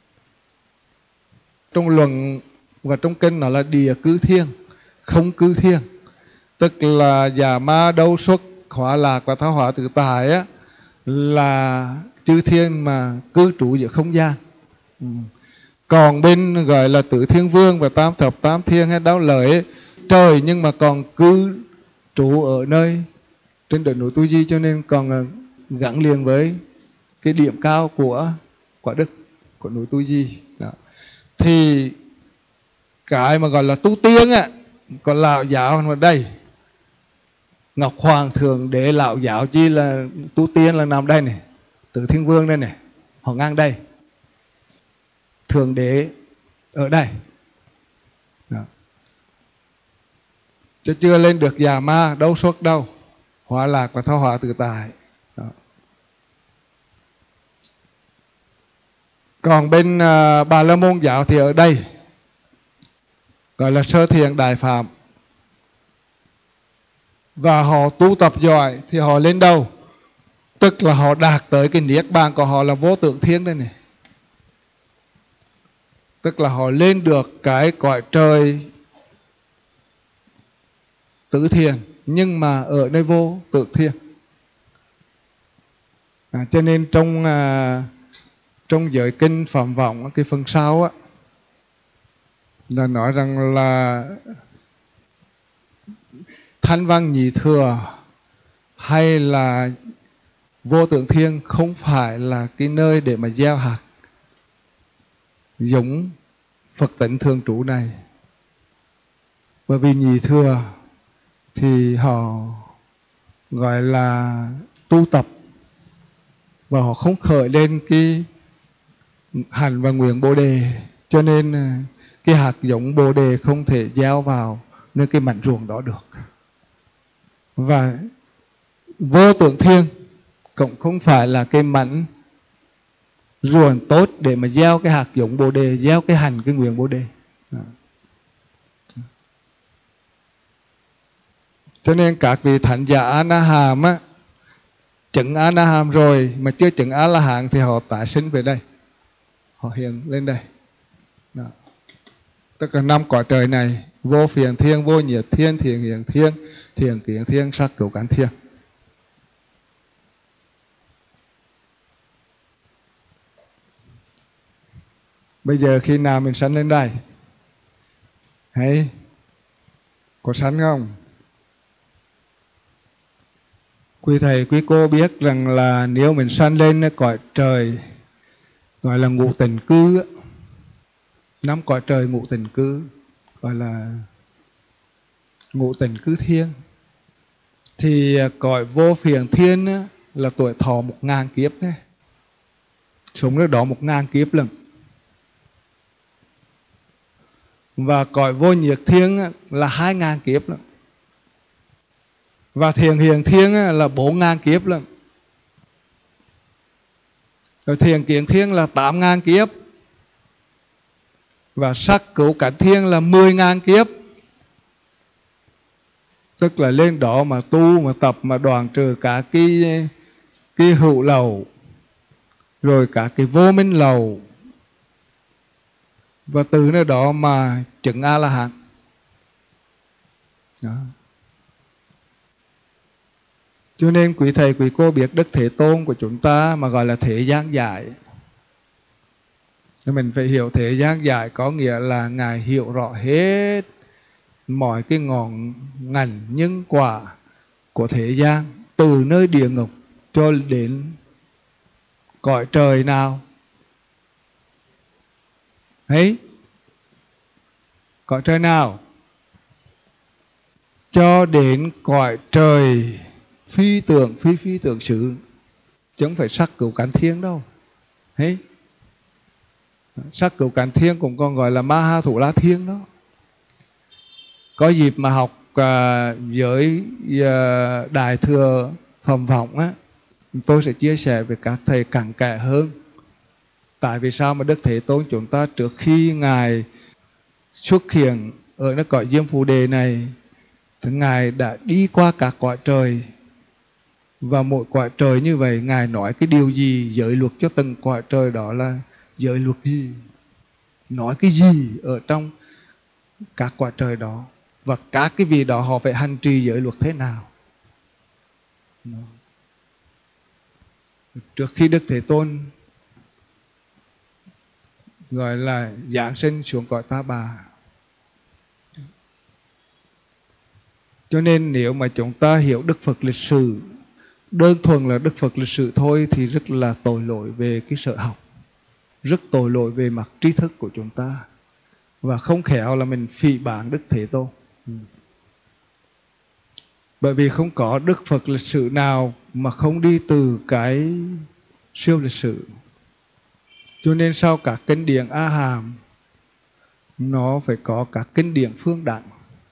Trong luận và trong kinh nó là địa cư thiên, không cư thiên. Tức là Già Ma Đâu Xuất, Hóa Lạc và Tha Hóa Tự Tại á, là chư thiên mà cư trú giữa không gian. Còn bên gọi là Tứ Thiên Vương và Tam Thập Tam Thiên hay Đáo Lợi ấy, trời nhưng mà còn cư trú ở nơi trên đỉnh núi Tu Di, cho nên còn gắn liền với cái điểm cao của quả đức của núi Tu Di. Đó. Thì cái mà gọi là tu tiên á, còn lão giáo ở đây, Ngọc Hoàng Thượng Đế lão giáo chi là tu tiên là nằm đây này, Tứ Thiên Vương đây này, họ ngang đây, Thượng Đế ở đây. Đó. Chứ chưa lên được Già Ma Đâu Xuất đâu, Hóa Lạc và Tha Hóa Tự Tại. Đó. Còn bên Bà La Môn giáo thì ở đây gọi là Sơ Thiện Đại Phạm. Và họ tu tập giỏi thì họ lên đâu? Tức là họ đạt tới cái niết bàn của họ là vô tượng thiên đây này. Tức là họ lên được cái cõi trời tứ thiên, nhưng mà ở nơi vô tượng thiên. Cho nên trong giới kinh Phạm Vọng, cái phần sau á, là nói rằng là Thanh Văn Nhị Thừa hay là vô tượng thiên không phải là cái nơi để mà gieo hạt giống Phật tịnh thường trụ này. Bởi vì Nhị Thừa thì họ gọi là tu tập và họ không khởi lên cái hành và nguyện Bồ Đề, cho nên cái hạt giống Bồ Đề không thể gieo vào nơi cái mảnh ruộng đó được. Và vô tượng thiên cũng không phải là cái mảnh ruộng tốt để mà gieo cái hạt giống Bồ Đề, gieo cái hành cái nguyện Bồ Đề. Cho nên các vị thánh giả A-na-hàm á, chứng A-na-hàm rồi mà chưa chứng A-la-hán thì họ tái sinh về đây, họ hiện lên đây. Đó. Tức là 5 cõi trời này: vô phiền thiên, vô nhiệt thiên, thiện hiện thiên, thiện kiến thiên, sắc cửu cán thiên. Bây giờ khi nào mình sanh lên đây? Hay có sanh không? Quý thầy quý cô biết rằng là nếu mình sanh lên cõi trời gọi là ngũ tình cư, 5 cõi trời ngũ tình cư, gọi là ngũ tình cư thiên, thì cõi vô phiền thiên là tuổi thọ 1000 kiếp đấy. Sống ở đó 1000 kiếp lần. Và cõi vô nhiệt thiên là 2000 kiếp lần. Và thiện hiện thiên là 4000 kiếp lần. Rồi thiện kiến thiên là 8000 kiếp. Và sắc cửu cán thiên là 10.000 kiếp. Tức là lên đó mà tu, mà tập, mà đoạn trừ cả cái hữu lậu, rồi cả cái vô minh lậu, và từ nơi đó mà chứng A-la-hán. Đó. Cho nên quý thầy quý cô biết Đức Thế Tôn của chúng ta mà gọi là thế gian giải. Mình phải hiểu thế gian giải có nghĩa là Ngài hiểu rõ hết mọi cái ngọn ngành nhân quả của thế gian, từ nơi địa ngục cho đến cõi trời nào. Thấy? Cõi trời nào? Cho đến cõi trời phi tưởng, phi tưởng xứ, chứ không phải sắc cửu cán thiên đâu. Thấy? Sắc cửu cán thiên cũng còn gọi là Ma Ha Thủ La Thiên đó. Có dịp mà học với Đại Thừa Phẩm Vọng á, tôi sẽ chia sẻ với các thầy cặn kẽ hơn. Tại vì sao mà Đức Thế Tôn chúng ta trước khi Ngài xuất hiện ở nơi cõi Diêm Phù Đề này thì Ngài đã đi qua các cõi trời Và mỗi cõi trời như vậy, Ngài nói cái điều gì, giới luật cho từng cõi trời đó là giới luật gì, nói cái gì ở trong các cõi trời đó, và các cái vị đó họ phải hành trì giới luật thế nào. Trước khi Đức Thế Tôn gọi là giáng sinh xuống cõi Ta Bà. Cho nên nếu mà chúng ta hiểu Đức Phật lịch sử đơn thuần là Đức Phật lịch sử thôi thì rất là tội lỗi về cái sở học, rất tội lỗi về mặt trí thức của chúng ta, và không khéo là mình phỉ báng Đức Thế Tôn. Bởi vì không có Đức Phật lịch sử nào mà không đi từ cái siêu lịch sử. Cho nên sau các kinh điển A Hàm, nó phải có các kinh điển phương đẳng,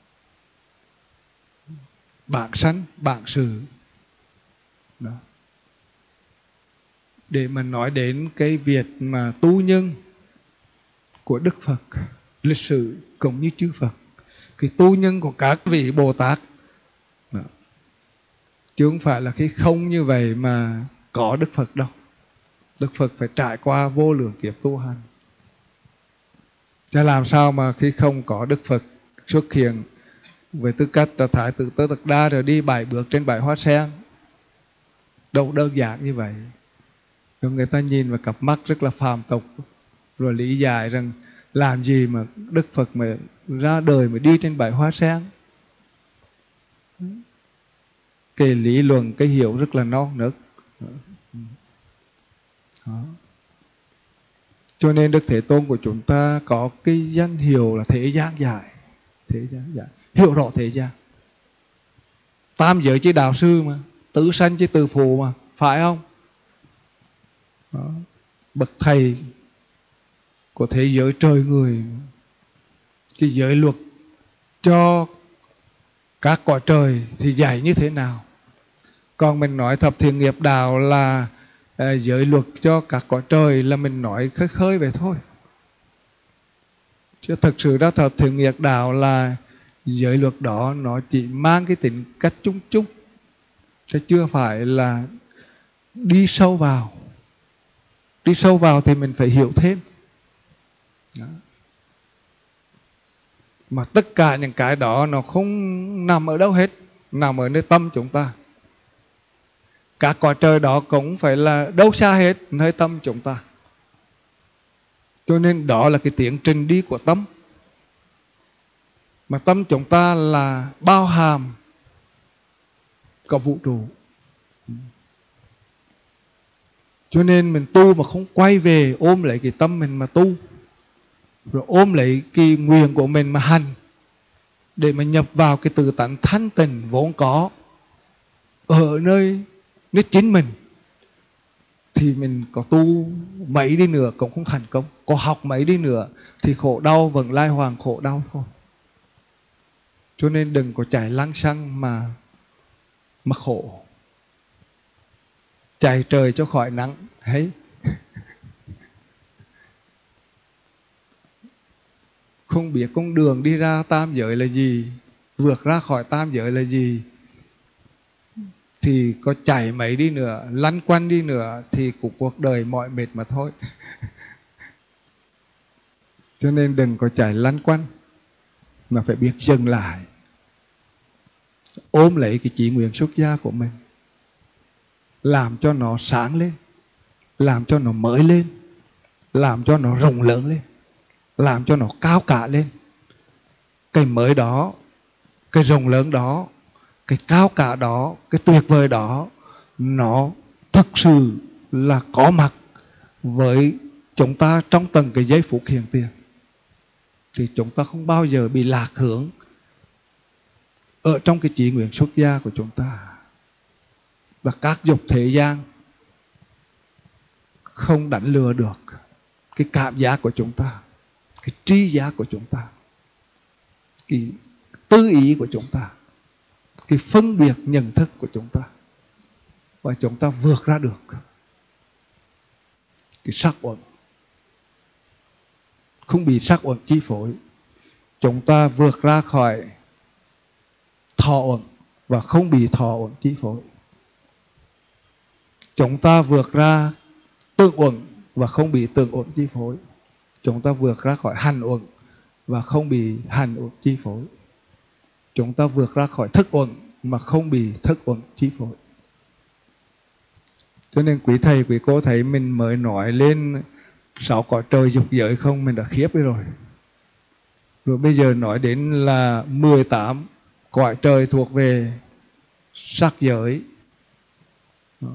bản sanh, bản sự đó, để mà nói đến cái việc mà tu nhân của Đức Phật lịch sử cũng như chư Phật, cái tu nhân của các vị Bồ Tát đó. Chứ không phải là khi không như vậy mà có Đức Phật đâu. Đức Phật phải trải qua vô lượng kiếp tu hành. Chứ làm sao mà khi không có Đức Phật xuất hiện với tư cách là Thái tử Tất Đạt Đa rồi đi 7 bước trên 7 hoa sen, đâu đơn giản như vậy. Rồi người ta nhìn vào cặp mắt rất là phàm tục, rồi lý giải rằng làm gì mà Đức Phật mà ra đời mà đi trên 7 hoa sen. Cái lý luận, cái hiểu rất là non nớt. Đó. Cho nên Đức Thế Tôn của chúng ta có cái danh hiệu là Thế Gian Giải. Thế Gian Giải, hiểu rõ thế gian. Tam giới chứ đạo sư mà, tứ sanh chứ từ phụ mà, phải không? Đó. Bậc thầy của thế giới trời người, cái giới luật cho các cõi trời thì dạy như thế nào? Còn mình nói thập thiện nghiệp đạo là giới luật cho các cõi trời là mình nói khơi khơi vậy thôi. Chứ thật sự ra thập thiện nghiệp đạo là giới luật đó nó chỉ mang cái tính cách chung chung, chứ chưa phải là đi sâu vào. Đi sâu vào thì mình phải hiểu thêm. Đó. Mà tất cả những cái đó nó không nằm ở đâu hết, nằm ở nơi tâm chúng ta. Các cõi trời đó cũng phải là đâu xa hết, nơi tâm chúng ta. Cho nên đó là cái tiến trình đi của tâm. Mà tâm chúng ta là bao hàm cả vũ trụ. Cho nên mình tu mà không quay về ôm lấy cái tâm mình mà tu, rồi ôm lấy cái nguyện của mình mà hành, để mà nhập vào cái tự tánh thanh tịnh vốn có ở nơi chính mình, thì mình có tu mấy đi nữa cũng không thành công, có học mấy đi nữa thì khổ đau vẫn lai hoàng khổ đau thôi. Cho nên đừng có chạy lăng xăng mà khổ. Chạy trời cho khỏi nắng, thấy không biết con đường đi ra tam giới là gì, vượt ra khỏi tam giới là gì, thì có chạy mấy đi nữa, lăn quanh đi nữa thì cuộc đời mỏi mệt mà thôi. Cho nên đừng có chạy lăn quanh, mà phải biết dừng lại, ôm lấy cái chí nguyện xuất gia của mình, làm cho nó sáng lên, làm cho nó mới lên, làm cho nó rộng lớn lên, làm cho nó cao cả lên. Cái mới đó, cái rộng lớn đó, cái cao cả đó, cái tuyệt vời đó, nó thực sự là có mặt với chúng ta trong từng cái giây phút hiện tiền. Thì chúng ta không bao giờ bị lạc hướng ở trong cái chí nguyện xuất gia của chúng ta. Và các dục thế gian không đánh lừa được cái cảm giác của chúng ta, cái tri giác của chúng ta, cái tư ý của chúng ta, cái phân biệt nhận thức của chúng ta. Và chúng ta vượt ra được cái sắc uẩn, không bị sắc uẩn chi phối. Chúng ta vượt ra khỏi thọ uẩn và không bị thọ uẩn chi phối. Chúng ta vượt ra tương uẩn và không bị tương uẩn chi phối. Chúng ta vượt ra khỏi hành uẩn và không bị hành uẩn chi phối. Chúng ta vượt ra khỏi thức uẩn mà không bị thức uẩn chi phối. Cho nên quý thầy, quý cô thấy mình mới nói lên 6 cõi trời dục giới không, mình đã khiếp rồi. Rồi bây giờ nói đến là 18 cõi trời thuộc về sắc giới. Đó.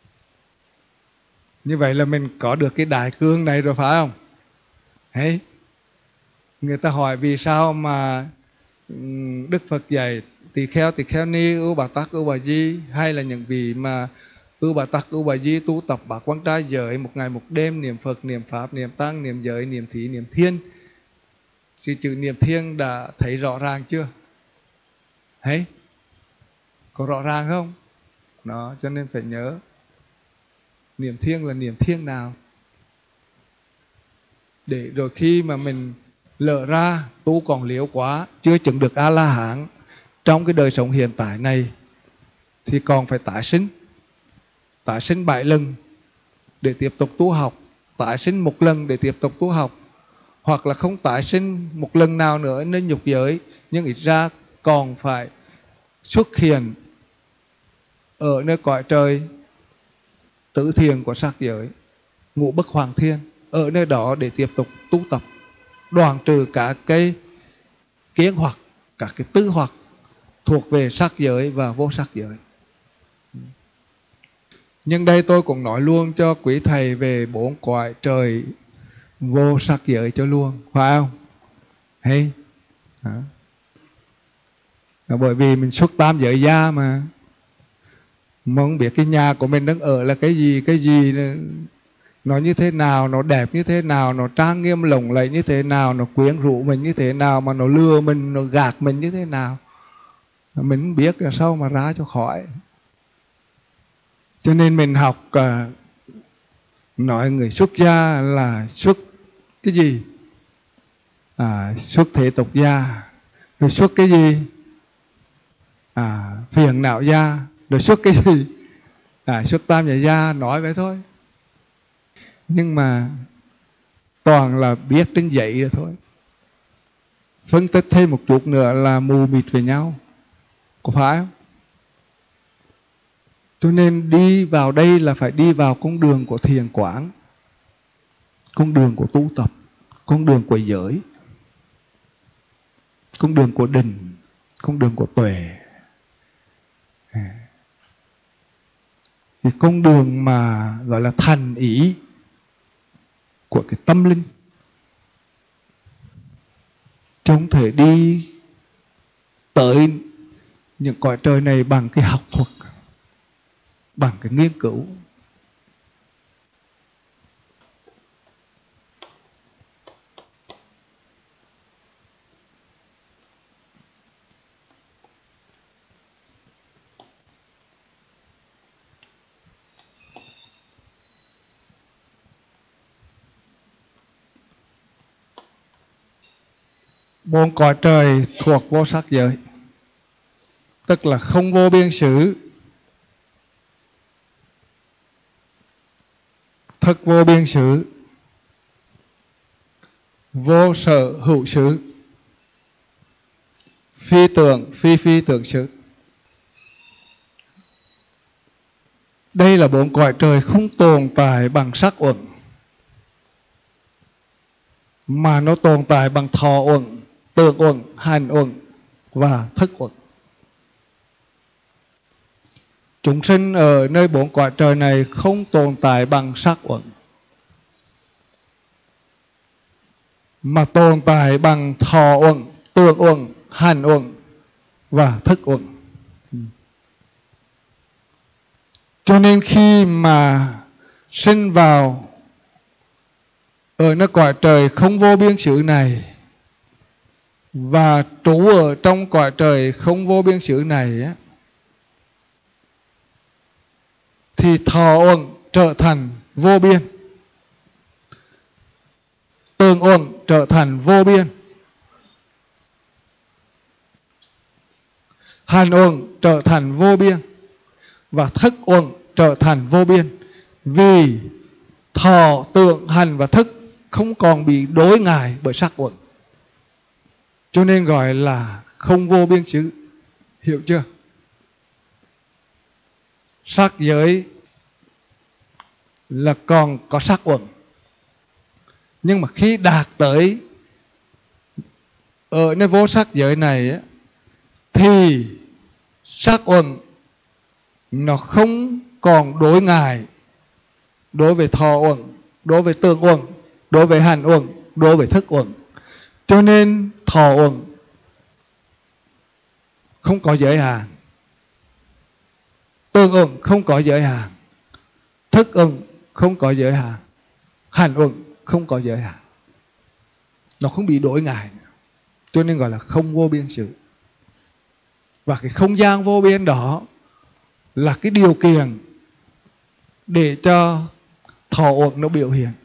Như vậy là mình có được cái đại cương này rồi phải không? Hey. Người ta hỏi vì sao mà Đức Phật dạy tỳ kheo ni, ưu bà tắc, ưu bà di, hay là những vị mà ưu bà tắc, ưu bà di tu tập bát quan trai giới một ngày một đêm, niệm Phật, niệm Pháp, niệm Tăng, niệm giới, niệm thí, niệm thiên. Sự chữ niệm thiên đã thấy rõ ràng chưa? Hey. Có rõ ràng không? Đó, cho nên phải nhớ niệm thiên là niệm thiên nào, để rồi khi mà mình lỡ ra tu còn liễu quá, chưa chứng được A-la-hán trong cái đời sống hiện tại này, thì còn phải tái sinh 7 lần để tiếp tục tu học, tái sinh 1 lần để tiếp tục tu học, hoặc là không tái sinh 1 lần nào nữa nên nhục giới, nhưng ít ra còn phải xuất hiện ở nơi cõi trời tứ thiền của sắc giới, ngũ bất hoàng thiên, ở nơi đó để tiếp tục tu tập, đoạn trừ cả cái kiến hoặc, cả cái tư hoặc thuộc về sắc giới và vô sắc giới. Nhưng đây tôi cũng nói luôn cho quý thầy về 4 cõi trời vô sắc giới cho luôn, phải không? Hay. Bởi vì mình xuất tam giới gia mà không biết cái nhà của mình đang ở là cái gì, nó như thế nào, nó đẹp như thế nào, nó trang nghiêm lộng lẫy như thế nào, nó quyến rũ mình như thế nào, mà nó lừa mình, nó gạt mình như thế nào, mình không biết là sao mà ra cho khỏi. Cho nên mình học nói người xuất gia là xuất cái gì? Xuất thế tục gia. Rồi xuất cái gì? Phiền não gia. Rồi xuất cái gì? Xuất tam giới gia, nói vậy thôi. Nhưng mà toàn là biết trên giấy rồi thôi. Phân tích thêm một chút nữa là mù mịt về nhau. Có phải không? Cho nên đi vào đây là phải đi vào con đường của thiền quán, con đường của tu tập, con đường của giới, con đường của định, con đường của tuệ. Thì con đường mà gọi là thành ý của cái tâm linh, không thể đi tới những cõi trời này bằng cái học thuật, bằng cái nghiên cứu. Bốn cõi trời thuộc vô sắc giới, tức là không vô biên xứ, thức vô biên xứ, vô sở hữu xứ, phi tưởng phi tưởng xứ. Đây là bốn cõi trời không tồn tại bằng sắc uẩn, mà nó tồn tại bằng thọ uẩn, tưởng uẩn, hành uẩn và thức uẩn. Chúng sinh ở nơi bốn cõi trời này không tồn tại bằng sắc uẩn, mà tồn tại bằng thọ uẩn, tưởng uẩn, hành uẩn và thức uẩn. Cho nên khi mà sinh vào ở nơi cõi trời không vô biên xứ này và trú ở trong cõi trời không vô biên xứ này á, thì thọ uẩn trở thành vô biên, tưởng uẩn trở thành vô biên, hành uẩn trở thành vô biên, và thức uẩn trở thành vô biên, vì thọ tưởng hành và thức không còn bị đối ngại bởi sắc uẩn, cho nên gọi là không vô biên xứ. Hiểu chưa? Sắc giới là còn có sắc uẩn, nhưng mà khi đạt tới ở nơi vô sắc giới này ấy, thì sắc uẩn nó không còn đối ngại đối với thọ uẩn, đối với tưởng uẩn, đối với hành uẩn, đối với thức uẩn. Cho nên thọ uẩn không có giới hạn, tưởng uẩn không có giới hạn, thức uẩn không có giới hạn, hành uẩn không có giới hạn. Nó không bị đổi ngại, cho nên gọi là không vô biên sự. Và cái không gian vô biên đó là cái điều kiện để cho thọ uẩn nó biểu hiện,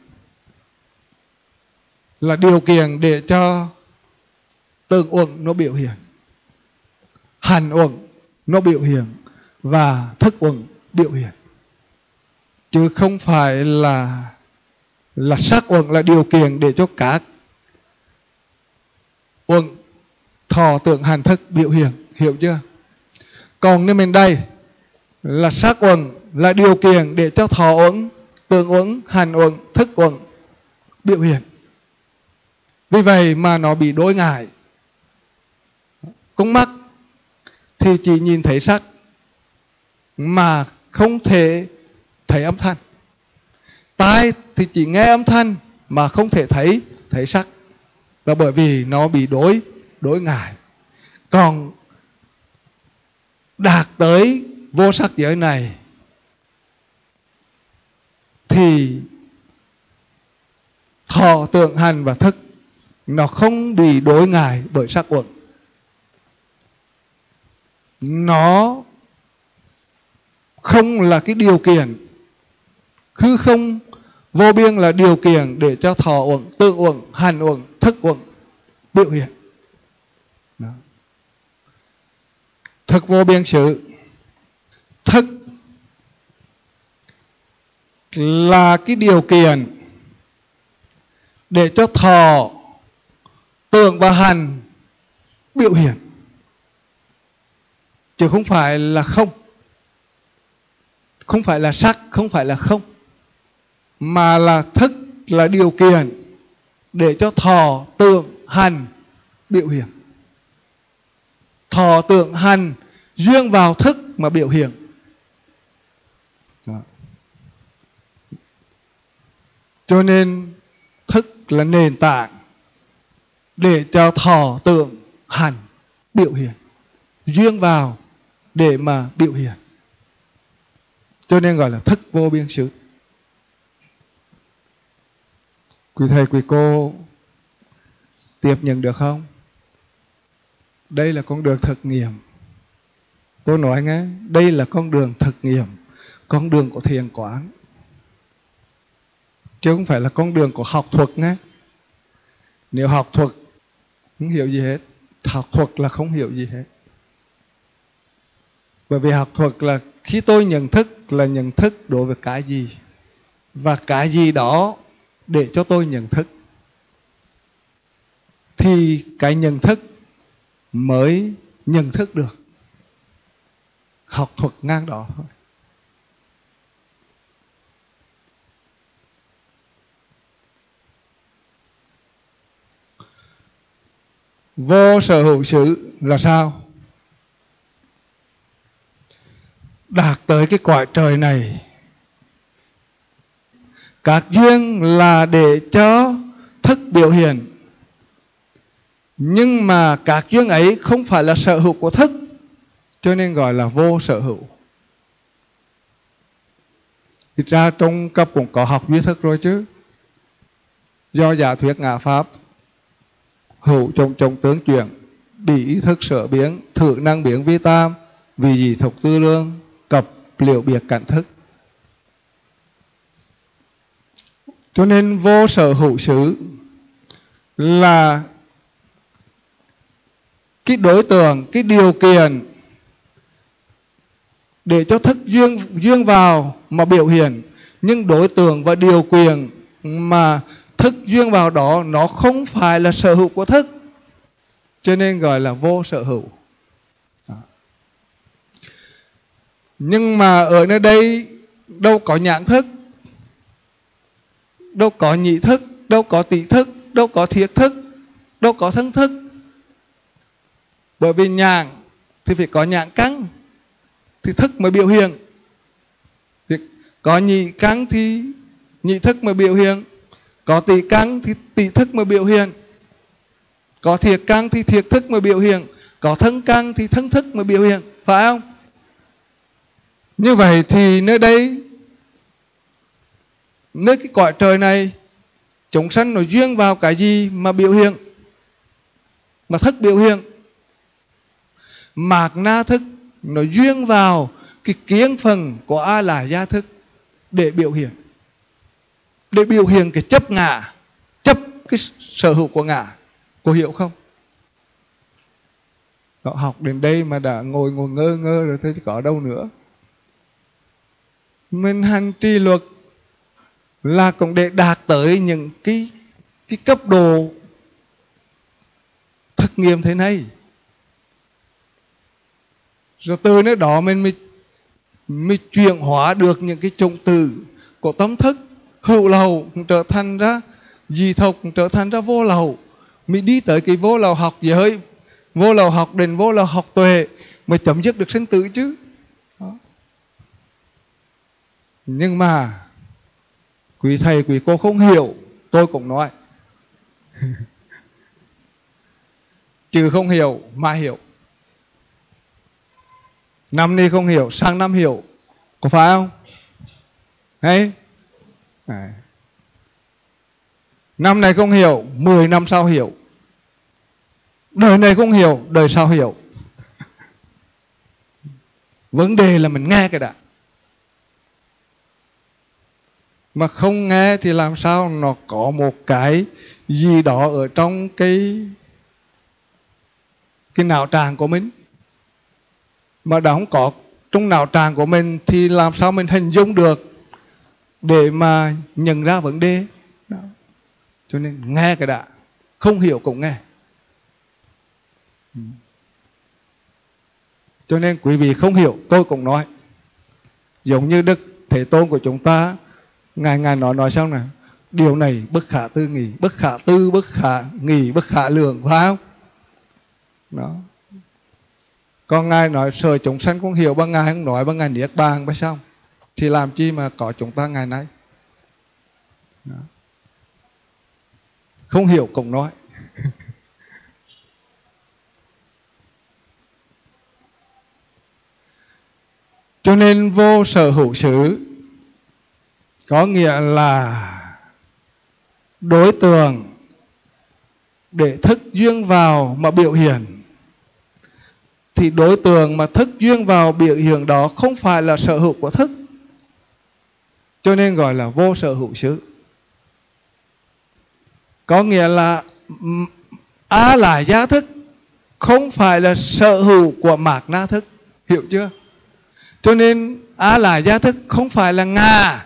là điều kiện để cho tưởng uẩn nó biểu hiện, hành uẩn nó biểu hiện, và thức uẩn biểu hiện. Chứ không phải là sắc uẩn là điều kiện để cho các uẩn thọ tưởng hành thức biểu hiện. Hiểu chưa? Còn nơi bên đây là sắc uẩn là điều kiện để cho thọ uẩn, tưởng uẩn, hành uẩn, thức uẩn biểu hiện. Vì vậy mà nó bị đối ngại. Con mắt thì chỉ nhìn thấy sắc mà không thể thấy âm thanh. Tai thì chỉ nghe âm thanh mà không thể thấy sắc, là bởi vì nó bị đối ngại. Còn đạt tới vô sắc giới này thì thọ tưởng hành và thức nó không bị đối ngại bởi sắc uẩn. Nó không là cái điều kiện, hư không vô biên là điều kiện để cho thọ uẩn, tưởng uẩn, hành uẩn, thức uẩn biểu hiện. Đó. Thức vô biên sự. Thức là cái điều kiện để cho thọ, tưởng và hành biểu hiện, chứ không phải là không. Không phải là sắc, không phải là không, mà là thức là điều kiện để cho thọ, tưởng, hành biểu hiện. Thọ, tưởng, hành duyên vào thức mà biểu hiện. Đó. Cho nên thức là nền tảng để cho thọ, tưởng, hành biểu hiện, duyên vào để mà biểu hiện. Cho nên gọi là thức vô biên xứ. Quý thầy, quý cô tiếp nhận được không? Đây là con đường thực nghiệm. Tôi nói nghe, đây là con đường thực nghiệm, con đường của thiền quán, chứ không phải là con đường của học thuật nghe. Nếu học thuật không hiểu gì hết, học thuật là không hiểu gì hết. Bởi vì học thuật là khi tôi nhận thức là nhận thức đối với cái gì, và cái gì đó để cho tôi nhận thức, thì cái nhận thức mới nhận thức được. Học thuật ngang đó thôi. Vô sở hữu xứ là sao? Đạt tới cái cõi trời này, các duyên là để cho thức biểu hiện, nhưng mà các duyên ấy không phải là sở hữu của thức, cho nên gọi là vô sở hữu. Thực ra trong cấp cũng có học duy thức rồi chứ. Do giả thuyết ngã pháp, hữu trọng tướng chuyển, bị ý thức sở biến, thử năng biến vi tam, vì gì thục tư lương, cập liệu biệt cảnh thức. Cho nên vô sở hữu xứ là cái đối tượng, cái điều kiện để cho thức duyên vào mà biểu hiện. Nhưng đối tượng và điều kiện mà thức duyên vào đó nó không phải là sở hữu của thức, cho nên gọi là vô sở hữu. Nhưng mà ở nơi đây đâu có nhãn thức, đâu có nhị thức, đâu có tỷ thức, đâu có thiệt thức, đâu có thân thức. Bởi vì nhãn thì phải có nhãn căn thì thức mới biểu hiện, có nhị căn thì nhị thức mới biểu hiện, có tỷ căn thì tỷ thức mới biểu hiện, có thiệt căn thì thiệt thức mới biểu hiện, có thân căn thì thân thức mới biểu hiện, phải không? Như vậy thì nơi đây, nơi cái cõi trời này, chúng sanh nó duyên vào cái gì mà biểu hiện, mà thức biểu hiện? Mạt na thức nó duyên vào cái kiến phần của A La gia thức để biểu hiện. Để biểu hiện cái chấp ngã, chấp cái sở hữu của ngã. Cô hiểu không? Đó, học đến đây mà đã ngồi ngơ ngơ rồi thì có đâu nữa. Mình hành trì luật là cũng để đạt tới những cái cấp độ thực nghiệm thế này. Rồi từ nơi đó mình chuyển hóa được những cái chủng tử của tâm thức. Hữu lậu cũng trở thành ra dị thộc, cũng trở thành ra vô lậu. Mình đi tới cái vô lậu học giới, vô lậu học định, vô lậu học tuệ mới chấm dứt được sinh tử chứ. Đó. Nhưng mà quý thầy quý cô không hiểu, tôi cũng nói chứ không hiểu mà hiểu. Năm nay không hiểu, sang năm hiểu, có phải không? Đấy. Năm này không hiểu, 10 năm sau hiểu. Đời này không hiểu, đời sau hiểu. Vấn đề là mình nghe cái đã. Mà không nghe thì làm sao nó có một cái gì đó ở trong cái não tràng của mình. Mà đó không có trong não tràng của mình thì làm sao mình hình dung được để mà nhận ra vấn đề đó. Cho nên nghe cái đã, không hiểu cũng nghe. Cho nên quý vị không hiểu tôi cũng nói. Giống như Đức Thế Tôn của chúng ta, Ngài nói xong này, điều này bất khả tư nghị, bất khả tư, bất khả nghị, bất khả lượng, phải không? Đó. Còn Ngài nói sợ chúng sanh không hiểu, bằng Ngài không nói, bằng Ngài niết bàn phải xong. Thì làm chi mà có chúng ta ngày nay. Đó. Không hiểu cũng nói. Cho nên vô sở hữu xứ có nghĩa là đối tượng để thức duyên vào mà biểu hiện. Thì đối tượng mà thức duyên vào biểu hiện đó không phải là sở hữu của thức, cho nên gọi là vô sở hữu xứ. Có nghĩa là A La gia thức không phải là sở hữu của Mạt na thức. Hiểu chưa? Cho nên A La gia thức không phải là ngã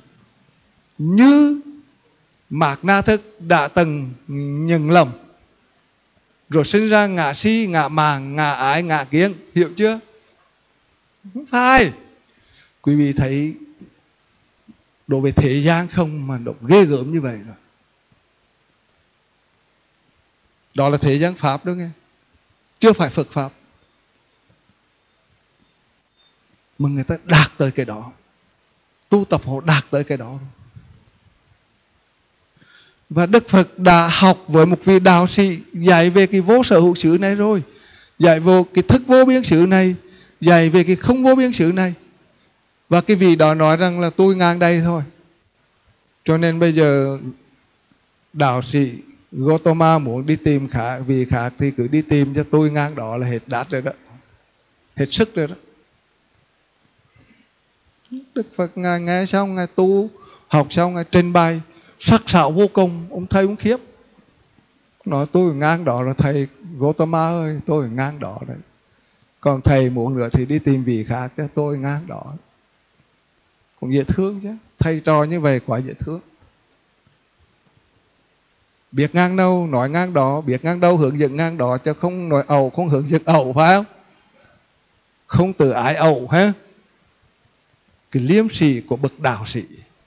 như Mạt na thức đã từng nhận lầm, rồi sinh ra ngã si, ngã màng, ngã ái, ngã kiến. Hiểu chưa? Không phải. Quý vị thấy đối với thế gian không mà nó ghê gớm như vậy rồi. Đó là thế gian Pháp đó nghe, chưa phải Phật Pháp. Mà người ta đạt tới cái đó, tu tập họ đạt tới cái đó. Và Đức Phật đã học với một vị đạo sĩ dạy về cái vô sở hữu xứ này rồi, dạy vô cái thức vô biên xứ này, dạy về cái không vô biên xứ này. Và cái vị đó nói rằng là tôi ngang đây thôi. Cho nên bây giờ đạo sĩ Gotama muốn đi tìm vị khác thì cứ đi tìm cho tôi ngang đó là hết đát rồi đó, hết sức rồi đó. Đức Phật Ngài nghe xong, Ngài tu học xong, Ngài trình bày sắc sảo vô cùng. Ông thầy ông khiếp, nói tôi ngang đó là thầy Gotama ơi, tôi ngang đó đấy. Còn thầy muốn nữa thì đi tìm vị khác, cho tôi ngang đó. Cũng dễ thương chứ. Thầy trò như vậy quá dễ thương. Biết ngang đâu nói ngang đó, biết ngang đâu hướng dẫn ngang đó, chứ không nói ẩu không hướng dẫn ẩu, phải không? Không tự ái ẩu ha. Cái liêm sỉ của bậc đạo sĩ.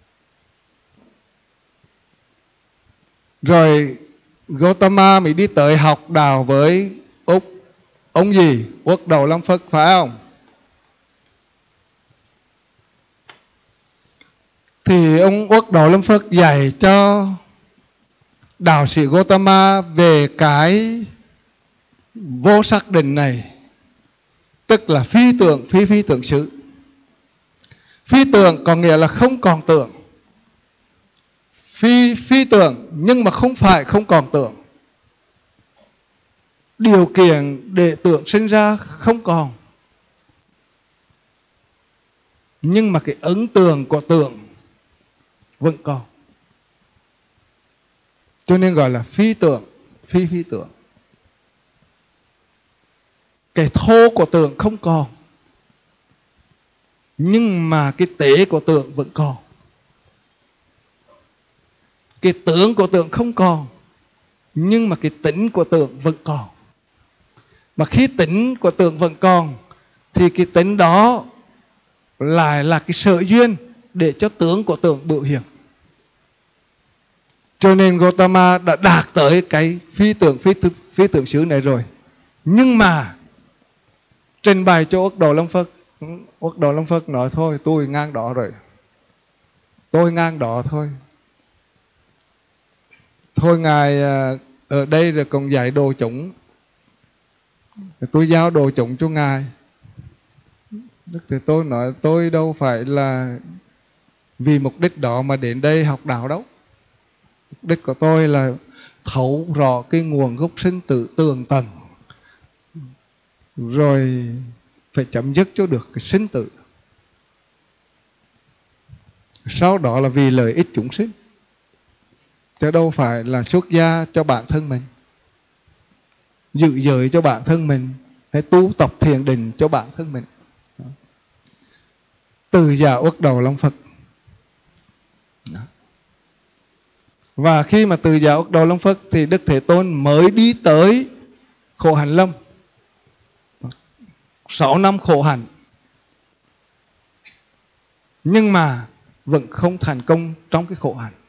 Rồi Gotama mới đi tới học đạo với ông gì? Uất Đầu Lâm Phật, phải không? Thì ông Uất Đầu Lâm Phật dạy cho đạo sĩ Gotama về cái vô sắc định này, tức là phi tưởng phi tưởng xứ. Phi tưởng có nghĩa là không còn tưởng. Phi tưởng nhưng mà không phải không còn tưởng. Điều kiện để tưởng sinh ra không còn, nhưng mà cái ấn tượng của tưởng vẫn còn. Cho nên gọi là phi tưởng phi tưởng. Cái thô của tưởng không còn, nhưng mà cái tế của tưởng vẫn còn. Cái tướng của tưởng không còn, nhưng mà cái tính của tưởng vẫn còn. Mà khi tính của tưởng vẫn còn thì cái tính đó lại là cái sở duyên để cho tướng của tưởng biểu hiện. Cho nên Gotama đã đạt tới cái phi tưởng xứ này rồi. Nhưng mà trình bày cho Uất Đồ Lâm Phật, Uất Đồ Lâm Phật nói thôi tôi ngang đó rồi, tôi ngang đó thôi. Thôi ngài ở đây rồi còn dạy đồ chúng, tôi giao đồ chúng cho ngài. Đức Thế Tôn nói tôi đâu phải là vì mục đích đó mà đến đây học đạo đâu. Mục đích của tôi là thấu rõ cái nguồn gốc sinh tử tường tầng, rồi phải chấm dứt cho được cái sinh tử. Sau đó là vì lợi ích chúng sinh, chứ đâu phải là xuất gia cho bản thân mình, giữ giới cho bản thân mình, hay tu tập thiền định cho bản thân mình. Từ giả Uất Đầu Long Phật. Và khi mà từ giả Uất Đầu Long Phật thì Đức Thế Tôn mới đi tới khổ hạnh lâm. 6 năm khổ hạnh, nhưng mà vẫn không thành công trong cái khổ hạnh.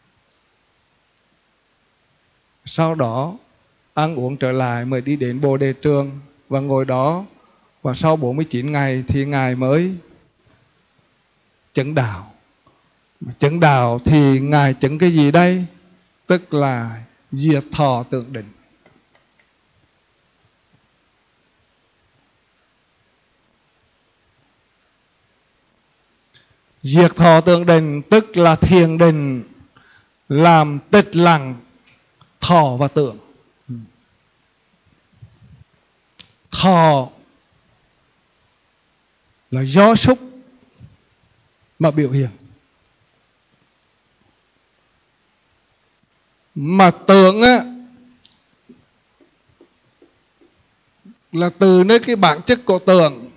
Sau đó ăn uống trở lại mới đi đến Bồ Đề Trường và ngồi đó. Và sau 49 ngày thì Ngài mới chứng đạo. Chứng đạo thì Ngài chứng cái gì đây? Tức là diệt thọ tượng định. Diệt thọ tượng định tức là thiền định làm tịch lặng thọ và tưởng. Thọ là do xúc mà biểu hiện, mà tưởng á là từ nơi cái bản chất của tưởng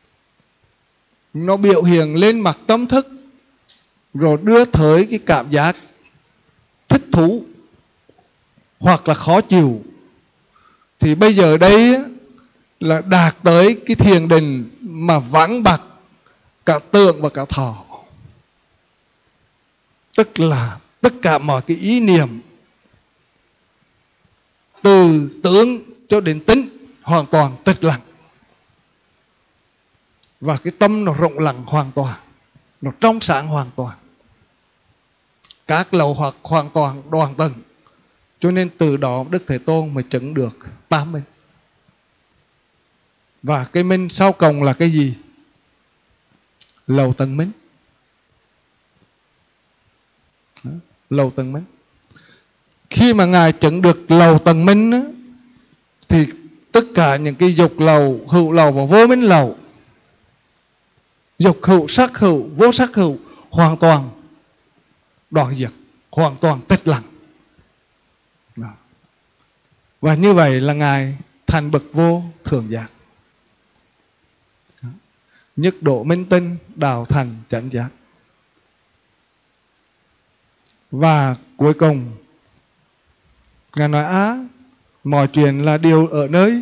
nó biểu hiện lên mặt tâm thức, rồi đưa tới cái cảm giác thích thú hoặc là khó chịu. Thì bây giờ đây là đạt tới cái thiền định mà vắng bặt cả tưởng và cả thọ. Tức là tất cả mọi cái ý niệm từ tướng cho đến tính hoàn toàn tịch lặng. Và cái tâm nó rộng lặng hoàn toàn, nó trong sáng hoàn toàn, các lậu hoặc hoàn toàn đoàn tầng. Cho nên từ đó Đức Thế Tôn mới chứng được 8 minh. Và cái minh sau cùng là cái gì? Lầu tầng minh. Lầu tầng minh. Khi mà Ngài chứng được lầu tầng minh á, thì tất cả những cái dục lầu, hữu lầu và vô minh lầu, dục hữu, sắc hữu, vô sắc hữu hoàn toàn đoạn diệt, hoàn toàn tịch lặng. Và như vậy là Ngài thành bậc vô thượng giác. nhất độ minh tinh, đạo thành chánh giác. Và cuối cùng Ngài nói mọi chuyện là điều ở nơi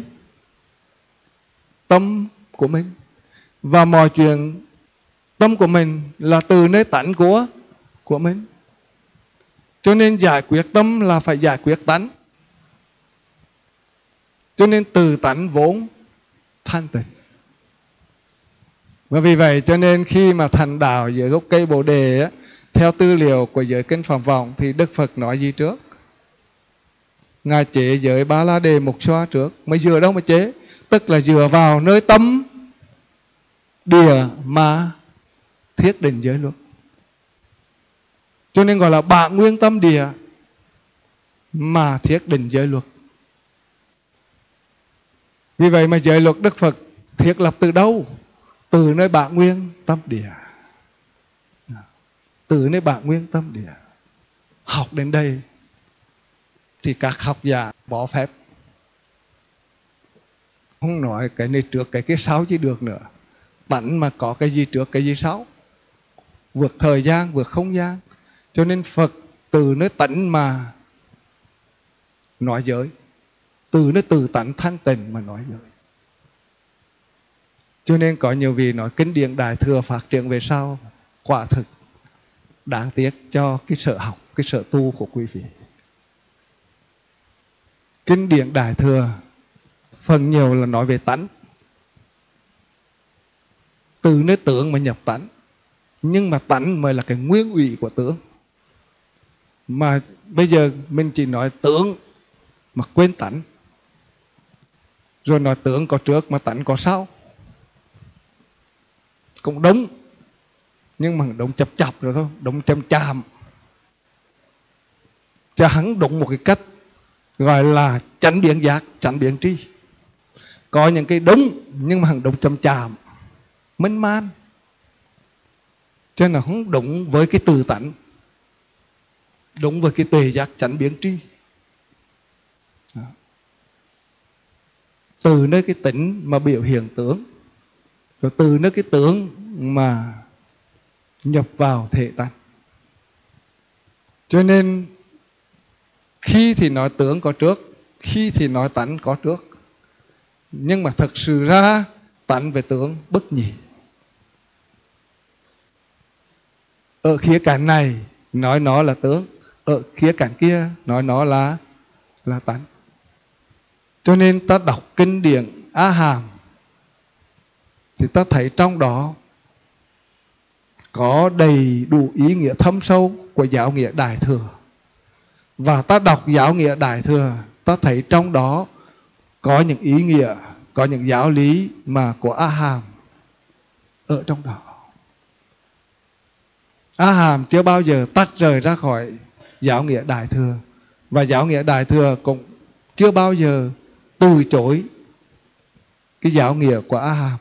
tâm của mình. Và mọi chuyện tâm của mình là từ nơi tánh của mình. Cho nên giải quyết tâm là phải giải quyết tánh. Cho nên từ tánh vốn thanh tịnh. Và vì vậy cho nên khi mà thành đạo dưới gốc cây Bồ Đề á, theo tư liệu của giới kinh Phạm Vọng thì Đức Phật nói gì trước? Ngài chế giới Ba La Đề Mục Xoa trước. Mà dựa đâu mà chế? Tức là dựa vào nơi tâm địa mà thiết định giới luật. Cho nên gọi là bản nguyên tâm địa mà thiết định giới luật. Vì vậy mà giới luật Đức Phật thiết lập từ đâu? Từ nơi bản nguyên tâm địa. Từ nơi bản nguyên tâm địa. Học đến đây thì các học giả bỏ phép, không nói cái này trước cái kia sau chứ được nữa. Tánh mà có cái gì trước cái gì sau, vượt thời gian, vượt không gian. Cho nên Phật từ nơi tánh mà nói giới, từ nơi từ tánh thanh tịnh mà nói giới. Cho nên có nhiều vị nói kinh điển Đại Thừa phát triển về sau, quả thực đáng tiếc cho cái sở học, cái sở tu của quý vị. Kinh điển Đại Thừa phần nhiều là nói về tánh, từ nơi tưởng mà nhập tánh. Nhưng mà tánh mới là cái nguyên ủy của tưởng. Mà bây giờ mình chỉ nói tưởng mà quên tánh, rồi nói tưởng có trước mà tánh có sau. Cũng đúng, nhưng mà đúng chập chập rồi thôi, đúng chăm chạm. Cho hắn đúng một cái cách gọi là chánh biện giác, chánh biện tri. Có những cái đúng nhưng mà hắn đúng chăm chạm, minh man. Cho nên là không đúng với cái từ tánh, đúng với cái tuệ giác chánh biện tri. Từ nơi cái tính mà biểu hiện tướng, rồi từ nơi cái tướng mà nhập vào thể tánh. Cho nên khi thì nói tướng có trước, khi thì nói tánh có trước. Nhưng mà thật sự ra tánh về tướng bất nhị. Ở khía cạnh này nói nó là tướng, ở khía cạnh kia nói nó là tánh. Cho nên ta đọc kinh điển A Hàm thì ta thấy trong đó có đầy đủ ý nghĩa thâm sâu của giáo nghĩa Đại Thừa. Và ta đọc giáo nghĩa Đại Thừa, ta thấy trong đó có những ý nghĩa, có những giáo lý mà của A Hàm ở trong đó. A Hàm chưa bao giờ tách rời ra khỏi giáo nghĩa Đại Thừa. Và giáo nghĩa Đại Thừa cũng chưa bao giờ từ chối cái giáo nghĩa của A Hàm.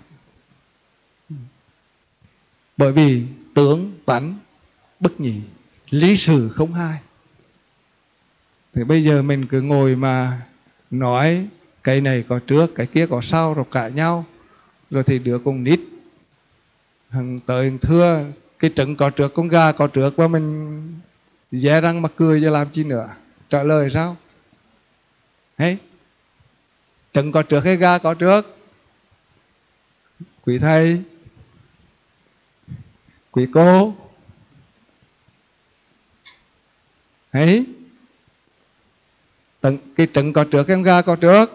Bởi vì tướng tánh bất nhị, lý sự không hai. Thì bây giờ mình cứ ngồi mà nói cái này có trước, cái kia có sau, rồi cãi nhau. Rồi thì đứa con nít hằng tới hằng thưa cái trứng có trước, con gà có trước, và mình dè răng mà cười cho làm chi nữa. Trả lời sao? Hey, trứng có trước hay gà có trước? Quý thầy, quý cô, hey, cái trứng có trước hay gà có trước?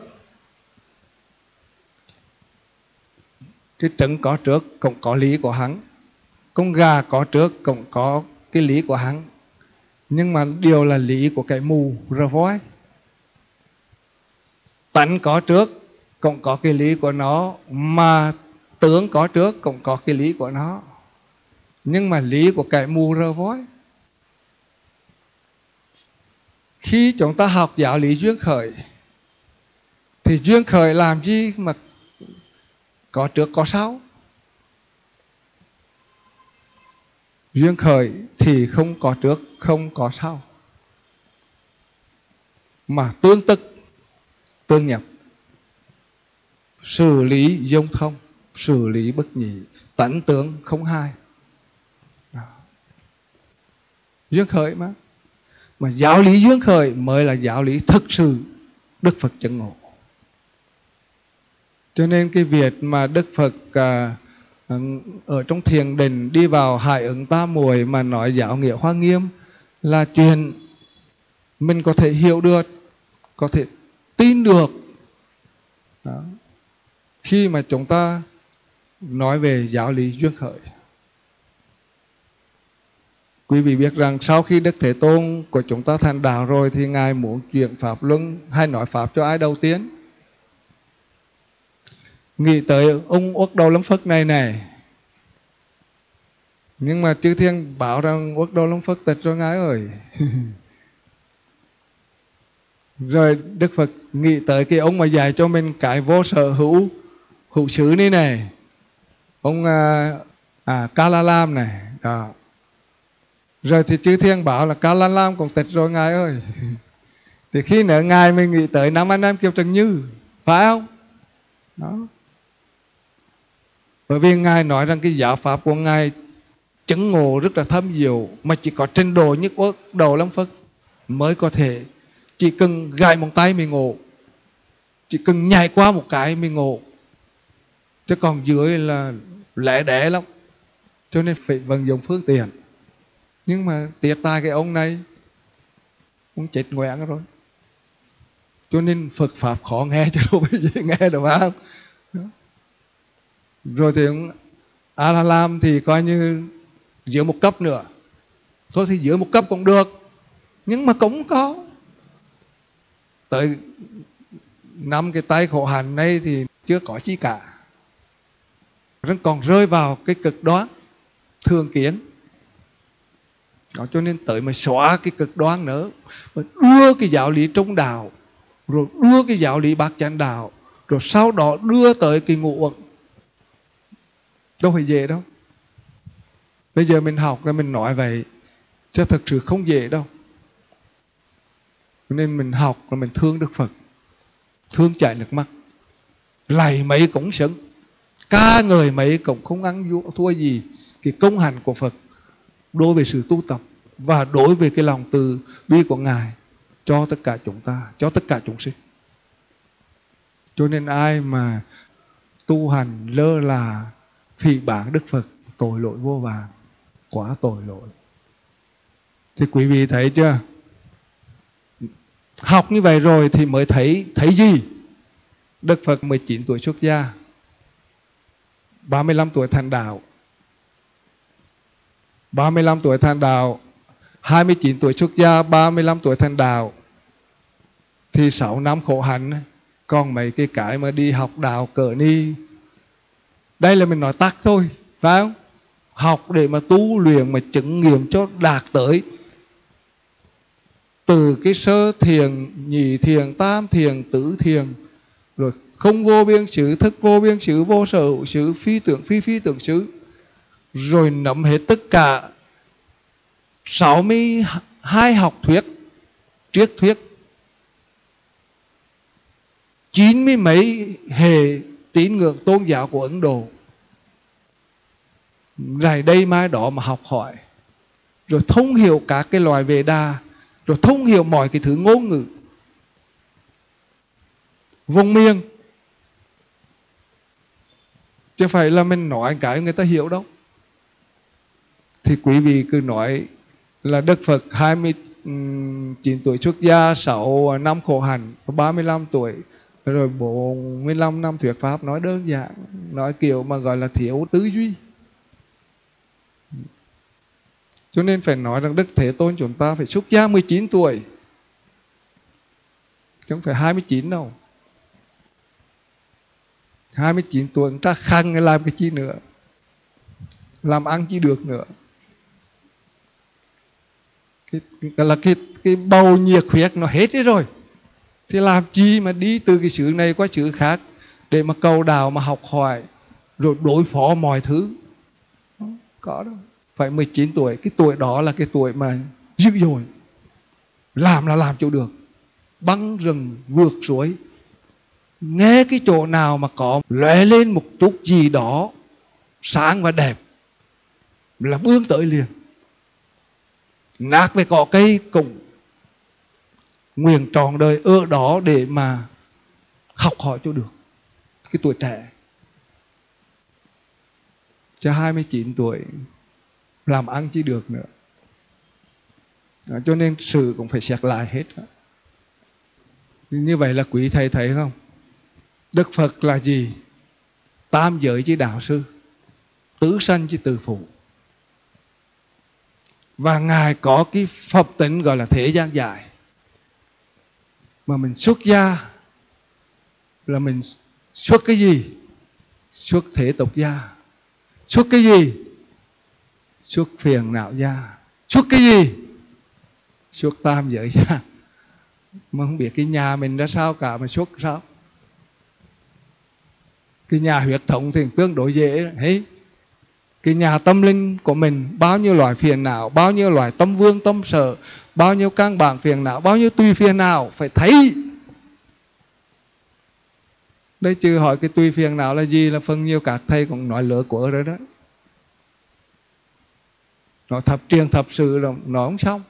Cái trứng có trước cũng có lý của hắn, con gà có trước cũng có cái lý của hắn. Nhưng mà điều là lý của cái mù rờ voi. Tánh có trước cũng có cái lý của nó, mà tướng có trước cũng có cái lý của nó. Nhưng mà lý của cái mù rờ voi. Khi chúng ta học giáo lý duyên khởi thì duyên khởi làm gì mà có trước có sau? Duyên khởi thì không có trước, không có sau, mà tương tức, tương nhập, xử lý dung thông. xử lý bất nhị, tánh tướng không hai. Duyên khởi mà giáo lý duyên khởi mới là giáo lý thực sự Đức Phật chứng ngộ. Cho nên cái việc mà Đức Phật ở trong thiền định đi vào Hải Ứng Tam Muội mà nói giáo nghĩa Hoa Nghiêm là chuyện mình có thể hiểu được, có thể tin được. Đó. Khi mà chúng ta nói về giáo lý duyên khởi. Quý vị biết rằng sau khi Đức Thế Tôn của chúng ta thành đạo rồi thì Ngài muốn chuyển Pháp Luân hay nói Pháp cho ai đầu tiên? Nghĩ tới ông Uất Đầu Lâm Phất này. Nhưng mà chư thiên bảo rằng Uất Đầu Lâm Phất tịch rồi Ngài ơi. Rồi Đức Phật nghĩ tới cái ông mà dạy cho mình cái vô sở hữu xứ này. Ông Kalalam này. Đó. Rồi thì chư thiên bảo là Kalalam cũng tịch rồi Ngài ơi. Thì khi nữa Ngài mới nghĩ tới năm anh em Kiều Trần Như. Phải không? Đó. Bởi vì Ngài nói rằng cái giáo pháp của Ngài chứng ngộ rất là thâm diệu, mà chỉ có trình độ nhất Uất Đầu Lâm Phất mới có thể. Chỉ cần gài một tay mình ngộ, chỉ cần nhảy qua một cái mình ngộ, chứ còn dưới là lẻ đẻ lắm. Cho nên phải vận dụng phương tiện. Nhưng mà tiếc tai cái ông này, ông chết ngoẹn rồi. Cho nên Phật Pháp khó nghe chứ đâu phải dễ nghe được, phải không? Đó. Rồi thì ông A-la-lam thì coi như giữa một cấp nữa. Thôi thì giữa một cấp cũng được, nhưng mà cũng có. Tới 5 cái tay khổ hạnh này thì chưa có chi cả. Vẫn còn rơi vào cái cực đoan thường kiến. Đó, cho nên tới mà xóa cái cực đoan nữa, mà đưa cái giáo lý trung đạo, rồi đưa cái giáo lý bát chánh đạo, rồi sau đó đưa tới cái ngũ uẩn. Đâu phải dễ đâu. Bây giờ mình học là mình nói vậy, chứ thật sự không dễ đâu. Nên mình học là mình thương Đức Phật, thương chảy nước mắt, lạy mấy cũng xứng, ca ngợi mấy cũng không ăn thua gì cái công hạnh của Phật đối với sự tu tập và đối với cái lòng từ bi của Ngài cho tất cả chúng ta, cho tất cả chúng sinh. Cho nên ai mà tu hành lơ là phỉ báng Đức Phật, tội lỗi vô vàn, quá tội lỗi. Thì quý vị thấy chưa? Học như vậy rồi thì mới thấy gì? Đức Phật 19 tuổi xuất gia, 35 tuổi thành đạo, 35 tuổi thành đạo, 29 tuổi xuất gia, 35 tuổi thành đạo. Thì 6 năm khổ hạnh, còn mấy cái mà đi học đạo cỡ ni. Đây là mình nói tắt thôi, phải không? Học để mà tu luyện, mà chứng nghiệm cho đạt tới từ cái sơ thiền, nhị thiền, tam thiền, tứ thiền, rồi không vô biên xứ, thức vô biên xứ, vô sở hữu xứ, phi tưởng phi tưởng xứ, rồi nắm hết tất cả 62 học thuyết, triết thuyết, 90 mấy hệ tín ngưỡng tôn giáo của Ấn Độ, rày đây mai đó mà học hỏi, rồi thông hiểu các cái loài Veda, rồi thông hiểu mọi cái thứ ngôn ngữ vùng miền. Chứ phải là mình nói cái người ta hiểu đâu. Thì quý vị cứ nói là Đức Phật 29 tuổi xuất gia, 6 năm khổ hạnh, 35 tuổi, rồi 45 năm thuyết pháp, nói đơn giản, nói kiểu mà gọi là thiếu tư duy. Cho nên phải nói rằng Đức Thế Tôn chúng ta phải xuất gia 19 tuổi, chứ không phải 29 đâu. 29 tuổi ta khăn làm cái chi nữa, làm ăn chi được nữa. Cái bầu nhiệt huyết nó hết đi rồi, thì làm chi mà đi từ cái xứ này qua xứ khác để mà cầu đạo, mà học hỏi, rồi đối phó mọi thứ. Không có đâu. Phải 19 tuổi, cái tuổi đó là cái tuổi mà dữ dội, làm là làm cho được, băng rừng vượt suối, nghe cái chỗ nào mà có lóe lên một chút gì đó sáng và đẹp là bước tới liền. Nát với cỏ cây cũng nguyện trọn đời ở đó để mà học hỏi cho được. Cái tuổi trẻ cho 29 tuổi làm ăn chỉ được nữa. Cho nên sự cũng phải xét lại hết. Như vậy là quý thầy thấy không? Đức Phật là gì? Tam giới chứ đạo sư, tứ sanh chứ từ phụ. Và Ngài có cái phẩm tính gọi là thế gian giải. Mà mình xuất gia là mình xuất cái gì? Xuất thế tục gia. Xuất cái gì? Xuất phiền não gia. Xuất cái gì? Xuất tam giới gia. Mà không biết cái nhà mình ra sao cả mà xuất sao? Cái nhà huyết thống thì tương đối dễ. Hey, cái nhà tâm linh của mình bao nhiêu loại phiền não, bao nhiêu loại tâm vương tâm sở, bao nhiêu căn bản phiền não, bao nhiêu tùy phiền não phải thấy. Đây chứ hỏi cái tùy phiền não là gì là phần nhiều các thầy cũng nói lỡ của rồi đó. Nó thập truyền thập sự rồi nó không xong.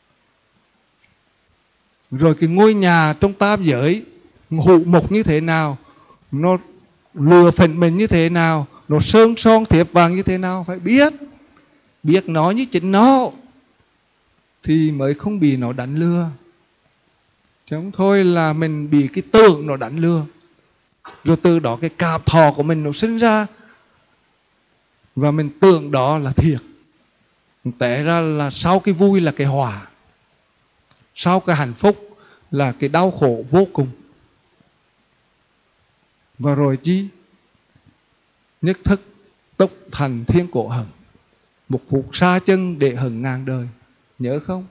Rồi cái ngôi nhà trong tam giới hụ mục như thế nào, nó lừa phỉnh mình như thế nào, nó sơn son thiệp vàng như thế nào, phải biết. Biết nó như chính nó thì mới không bị nó đánh lừa. Chứ không thôi là mình bị cái tưởng nó đánh lừa. Rồi từ đó cái cảm thọ của mình nó sinh ra. Và mình tưởng đó là thiệt. Té ra là sau cái vui là cái hỏa, sau cái hạnh phúc là cái đau khổ vô cùng. Và rồi chi? Nhất thức tốc thành thiên cổ hận, một phút xa chân để hận ngàn đời. Nhớ không?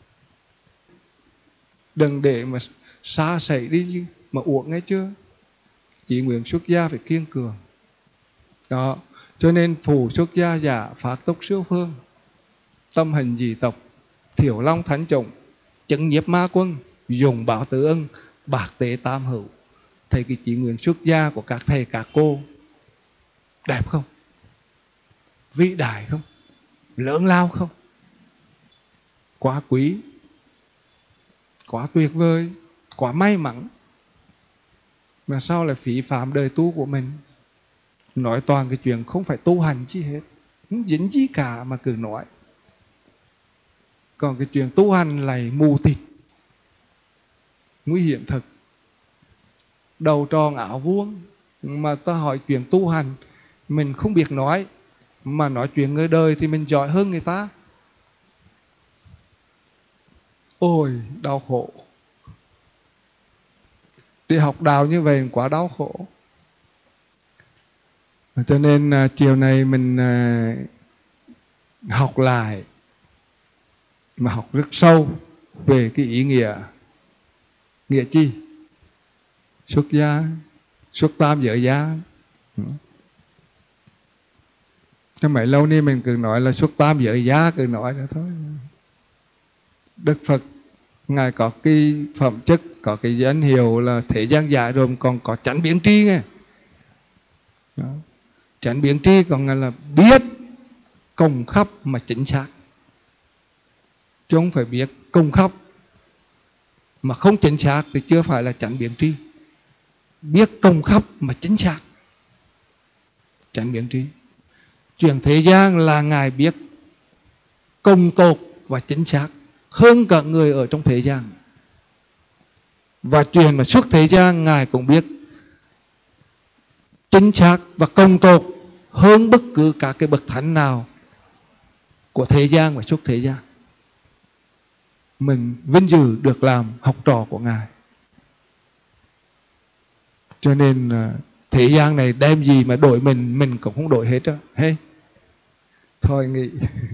Đừng để mà xa xảy đi mà uổng nghe chưa? Chỉ nguyện xuất gia phải kiên cường. Đó, cho nên phù xuất gia giả phát tốc siêu phương, tâm hình dị tộc, thiểu long thánh trọng, chứng nhiếp ma quân, dùng bảo tử ân, bạc tế tam hữu. Thầy cái chỉ nguyện xuất gia của các thầy các cô đẹp không? Vĩ đại không? Lớn lao không? Quá quý, quá tuyệt vời, quá may mắn. Mà sao lại phí phạm đời tu của mình? Nói toàn cái chuyện không phải tu hành chi hết, không dính gì cả mà cứ nói. Còn cái chuyện tu hành lại mù tịt, nguy hiểm thật. Đầu tròn áo vuông, mà ta hỏi chuyện tu hành mình không biết nói, mà nói chuyện người đời thì mình giỏi hơn người ta. Ôi đau khổ. Đi học đạo như vậy quá đau khổ. Cho nên chiều nay mình học lại, mà học rất sâu về cái ý nghĩa. Nghĩa chi? Xuất gia, xuất tam giới gia. Thế mấy lâu nay mình cứ nói là xuất tam giới gia, cứ nói nữa thôi. Đức Phật Ngài có cái phẩm chất, có cái danh hiệu là thế gian giải rồi, còn có chánh biến tri nghe. Đó. Chánh biến tri còn là biết công khắp mà chính xác, chứ không phải biết công khắp mà không chính xác thì chưa phải là chánh biến tri. Biết công khắp mà chính xác, chánh biến tri. Chuyện thế gian là Ngài biết công tột và chính xác hơn cả người ở trong thế gian. Và chuyện mà xuất thế gian Ngài cũng biết chính xác và công tột hơn bất cứ cả cái bậc thánh nào của thế gian và xuất thế gian. Mình vinh dự được làm học trò của Ngài. Cho nên thế gian này đem gì mà đổi mình cũng không đổi hết á. Hey. Thôi nghỉ.